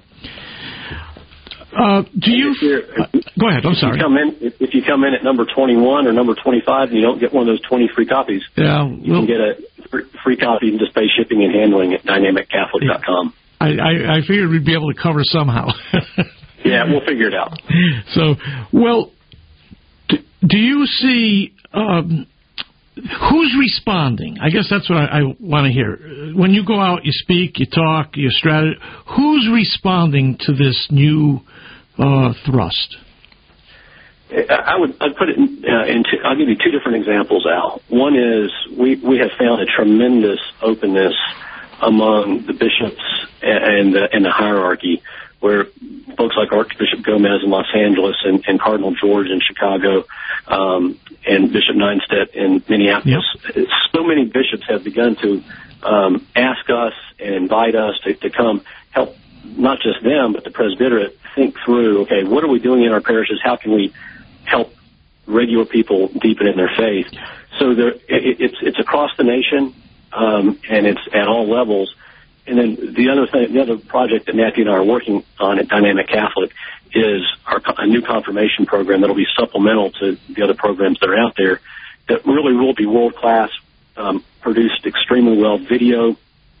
Speaker 12: Uh, do you... Uh, go ahead, I'm sorry.
Speaker 25: If you, come in, if, if you come in at number twenty-one or number twenty-five and you don't get one of those twenty free copies,
Speaker 12: yeah,
Speaker 25: you
Speaker 12: well,
Speaker 25: can get a free, free copy and just pay shipping and handling at dynamic catholic dot com.
Speaker 12: I, I, I figured we'd be able to cover somehow.
Speaker 25: Yeah, we'll figure it out.
Speaker 12: So, well, do, do you see um, who's responding? I guess that's what I, I want to hear. When you go out, you speak, you talk, you strategy. Who's responding to this new uh, thrust?
Speaker 25: I would I'd put it in, uh, into. I'll give you two different examples, Al. One is we we have found a tremendous openness among the bishops and the, and the hierarchy, where folks like Archbishop Gomez in Los Angeles and, and Cardinal George in Chicago, um, and Bishop Neinstedt in Minneapolis. Yep. So many bishops have begun to um, ask us and invite us to, to come help not just them but the presbyterate think through. Okay, what are we doing in our parishes? How can we help regular people deepen in their faith? So there, it, it's it's across the nation, um, and it's at all levels. And then the other thing, the other project that Matthew and I are working on at Dynamic Catholic is our a new confirmation program that will be supplemental to the other programs that are out there. That really will be world class, um, produced extremely well, video,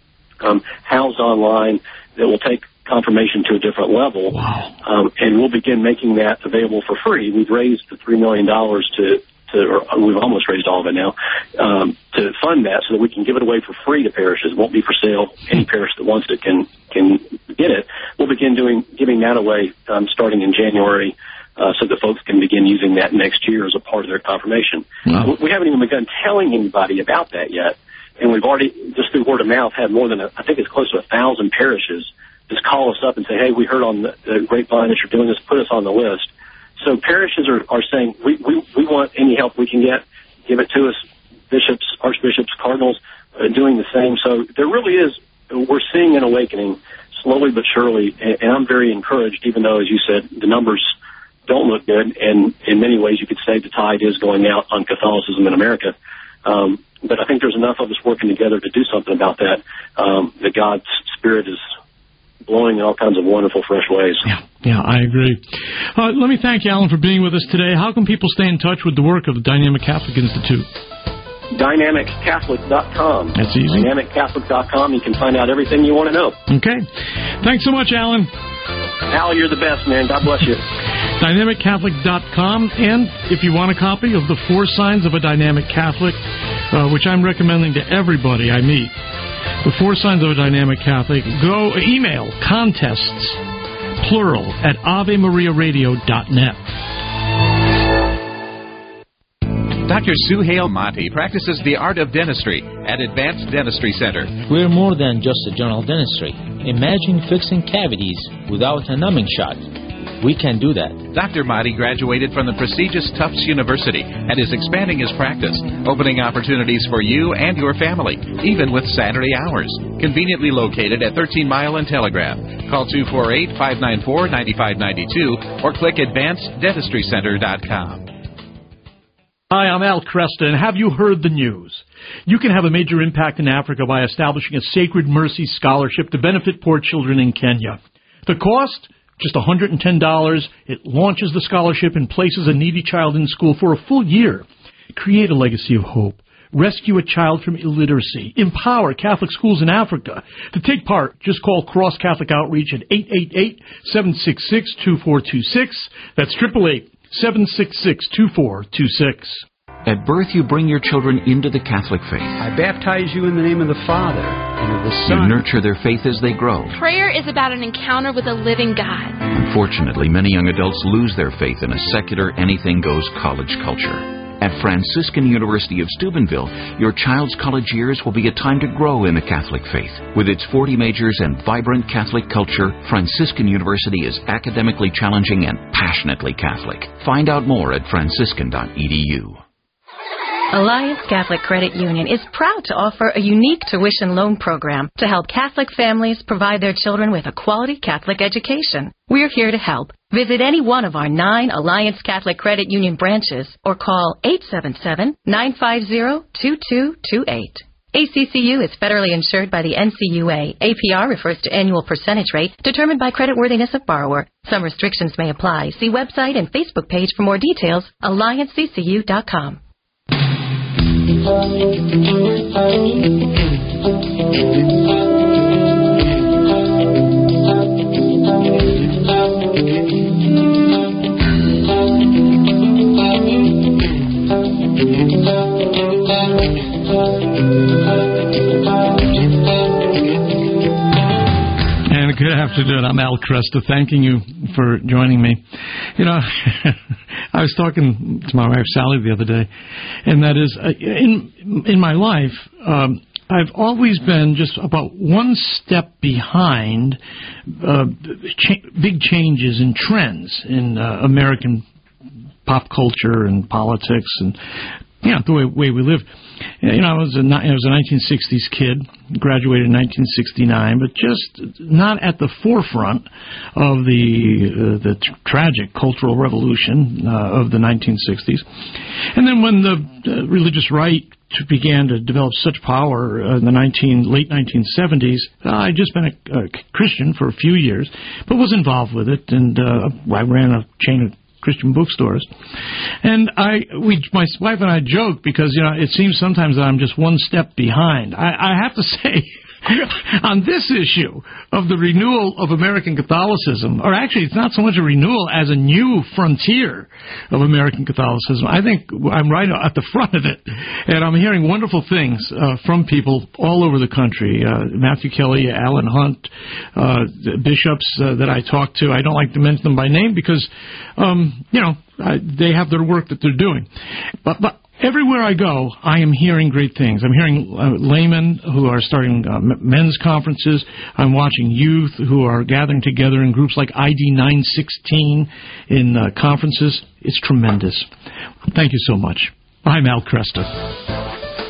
Speaker 25: um, housed online, that will take confirmation to a different level.
Speaker 12: Wow.
Speaker 25: Um, and we'll begin making that available for free. We've raised the three million dollars to, to, or we've almost raised all of it now, um, to fund that so that we can give it away for free to parishes. It won't be for sale. Any parish that wants it can, can get it. We'll begin doing, giving that away, um, starting in January, uh, so that folks can begin using that next year as a part of their confirmation. Wow. We haven't even begun telling anybody about that yet. And we've already, just through word of mouth, had more than, a, I think it's close to a thousand parishes just call us up and say, hey, we heard on the, the grapevine that you're doing this, put us on the list. So parishes are, are saying, we, we, we want any help we can get, give it to us. Bishops, archbishops, cardinals are doing the same. So there really is, we're seeing an awakening slowly but surely, and, and I'm very encouraged, even though, as you said, the numbers don't look good, and in many ways you could say the tide is going out on Catholicism in America. Um, but I think there's enough of us working together to do something about that, um, that God's Spirit is blowing in all kinds of wonderful, fresh ways.
Speaker 12: Yeah, yeah, I agree. Uh, let me thank you, Alan, for being with us today. How can people stay in touch with the work of the Dynamic Catholic Institute?
Speaker 25: dynamic catholic dot com.
Speaker 12: That's easy.
Speaker 25: dynamic catholic dot com. You can find out everything you want to know.
Speaker 12: Okay. Thanks so much, Alan.
Speaker 25: Al, you're the best, man. God bless you.
Speaker 12: dynamic catholic dot com. And if you want a copy of The Four Signs of a Dynamic Catholic, uh, which I'm recommending to everybody I meet, The Four Signs of a Dynamic Catholic, go email contests, plural, at ave maria radio dot net.
Speaker 17: Doctor Suhail Mati practices the art of dentistry at Advanced Dentistry Center.
Speaker 18: We're more than just a general dentistry. Imagine fixing cavities without a numbing shot. We can do that.
Speaker 17: Doctor Mati graduated from the prestigious Tufts University and is expanding his practice, opening opportunities for you and your family, even with Saturday hours. Conveniently located at thirteen Mile and Telegraph. Call two four eight, five nine four, nine five nine two or click advanced dentistry center dot com.
Speaker 12: Hi, I'm Al Cresta, and have you heard the news? You can have a major impact in Africa by establishing a Sacred Mercy Scholarship to benefit poor children in Kenya. The cost? Just one hundred ten dollars. It launches the scholarship and places a needy child in school for a full year. Create a legacy of hope. Rescue a child from illiteracy. Empower Catholic schools in Africa. To take part, just call Cross Catholic Outreach at eight eight eight, seven six six, two four two six. That's eight eight eight, seven six six, two four two six.
Speaker 1: At birth, you bring your children into the Catholic faith.
Speaker 4: I baptize you in the name of the Father and of the Son.
Speaker 1: You nurture their faith as they grow.
Speaker 6: Prayer is about an encounter with a living God.
Speaker 1: Unfortunately, many young adults lose their faith in a secular, anything-goes college culture. At Franciscan University of Steubenville, your child's college years will be a time to grow in the Catholic faith. With its forty majors and vibrant Catholic culture, Franciscan University is academically challenging and passionately Catholic. Find out more at franciscan dot e d u.
Speaker 8: Alliance Catholic Credit Union is proud to offer a unique tuition loan program to help Catholic families provide their children with a quality Catholic education. We're here to help. Visit any one of our nine Alliance Catholic Credit Union branches or call eight seven seven, nine five zero, two two two eight. A C C U is federally insured by the N C U A. A P R refers to annual percentage rate determined by creditworthiness of borrower. Some restrictions may apply. See website and Facebook page for more details, alliance c c u dot com.
Speaker 12: have to do it. I'm Al Cresta, thanking you for joining me. You know, I was talking to my wife Sally the other day, and that is, uh, in in my life, um, I've always been just about one step behind uh, cha- big changes and trends in uh, American pop culture and politics and, you know, the way, way we live. You know, I was a I was a nineteen sixties kid, graduated in nineteen sixty-nine, but just not at the forefront of the uh, the tr- tragic cultural revolution uh, of the nineteen sixties. And then when the uh, religious right began to develop such power uh, in the nineteen late nineteen seventies, uh, I'd just been a, a Christian for a few years, but was involved with it, and uh, I ran a chain of Christian bookstores. And I, we, my wife and I joke because, you know, it seems sometimes that I'm just one step behind. I, I have to say, on this issue of the renewal of American Catholicism, or actually it's not so much a renewal as a new frontier of American Catholicism, I think I'm right at the front of it. And I'm hearing wonderful things uh, from people all over the country. Uh, Matthew Kelly, Alan Hunt, uh, bishops uh, that I talk to. I don't like to mention them by name because, um, you know, I, they have their work that they're doing. But, but everywhere I go, I am hearing great things. I'm hearing uh, laymen who are starting uh, men's conferences. I'm watching youth who are gathering together in groups like I D nine sixteen in uh, conferences. It's tremendous. Thank you so much. I'm Al Cresta.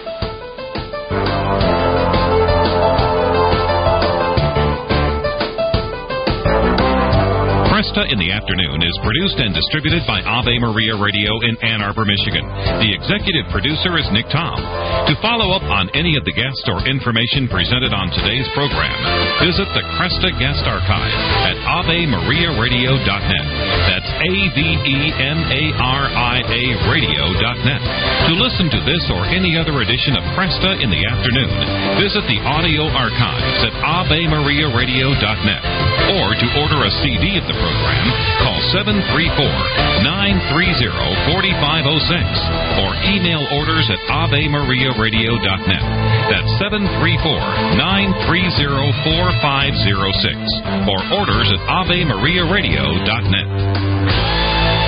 Speaker 5: Cresta in the Afternoon is produced and distributed by Ave Maria Radio in Ann Arbor, Michigan. The executive producer is Nick Tom. To follow up on any of the guests or information presented on today's program, visit the Cresta Guest Archive at ave maria radio dot net. That's A V E M A R I A radio dot net. To listen to this or any other edition of Cresta in the Afternoon, visit the audio archives at ave maria radio dot net. Or to order a C D of the program, call seven three four, nine three zero, four five zero six or email orders at ave maria radio dot net. That's seven three four, nine three zero, four five zero six or orders at ave maria radio dot net.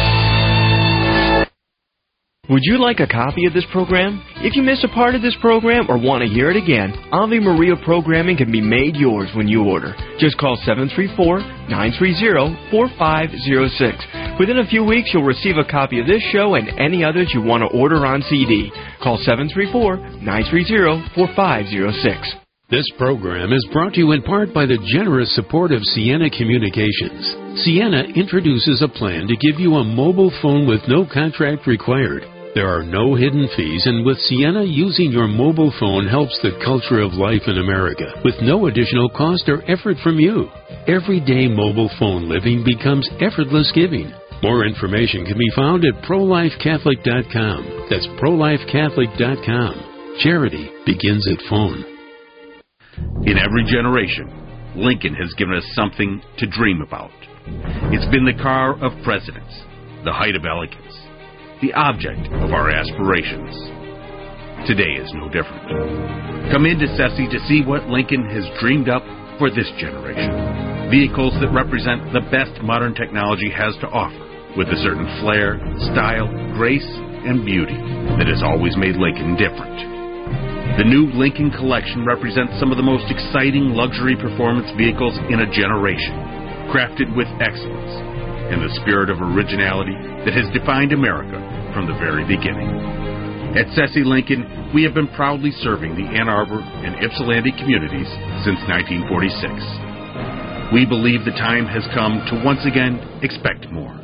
Speaker 20: Would you like a copy of this program? If you miss a part of this program or want to hear it again, Ave Maria programming can be made yours when you order. Just call seven three four, nine three zero, four five zero six. Within a few weeks, you'll receive a copy of this show and any others you want to order on C D. Call seven three four, nine three zero, four five zero six.
Speaker 1: This program is brought to you in part by the generous support of Sienna Communications. Sienna introduces a plan to give you a mobile phone with no contract required. There are no hidden fees, and with Sienna, using your mobile phone helps the culture of life in America with no additional cost or effort from you. Everyday mobile phone living becomes effortless giving. More information can be found at pro life catholic dot com. That's pro life catholic dot com. Charity begins at phone.
Speaker 9: In every generation, Lincoln has given us something to dream about. It's been the car of presidents, the height of elegance, the object of our aspirations. Today is no different. Come into Ceci to see what Lincoln has dreamed up for this generation. Vehicles that represent the best modern technology has to offer, with a certain flair, style, grace, and beauty that has always made Lincoln different. The new Lincoln collection represents some of the most exciting luxury performance vehicles in a generation, crafted with excellence and the spirit of originality that has defined America from the very beginning. At Ceci Lincoln, we have been proudly serving the Ann Arbor and Ypsilanti communities since nineteen forty-six. We believe the time has come to once again expect more.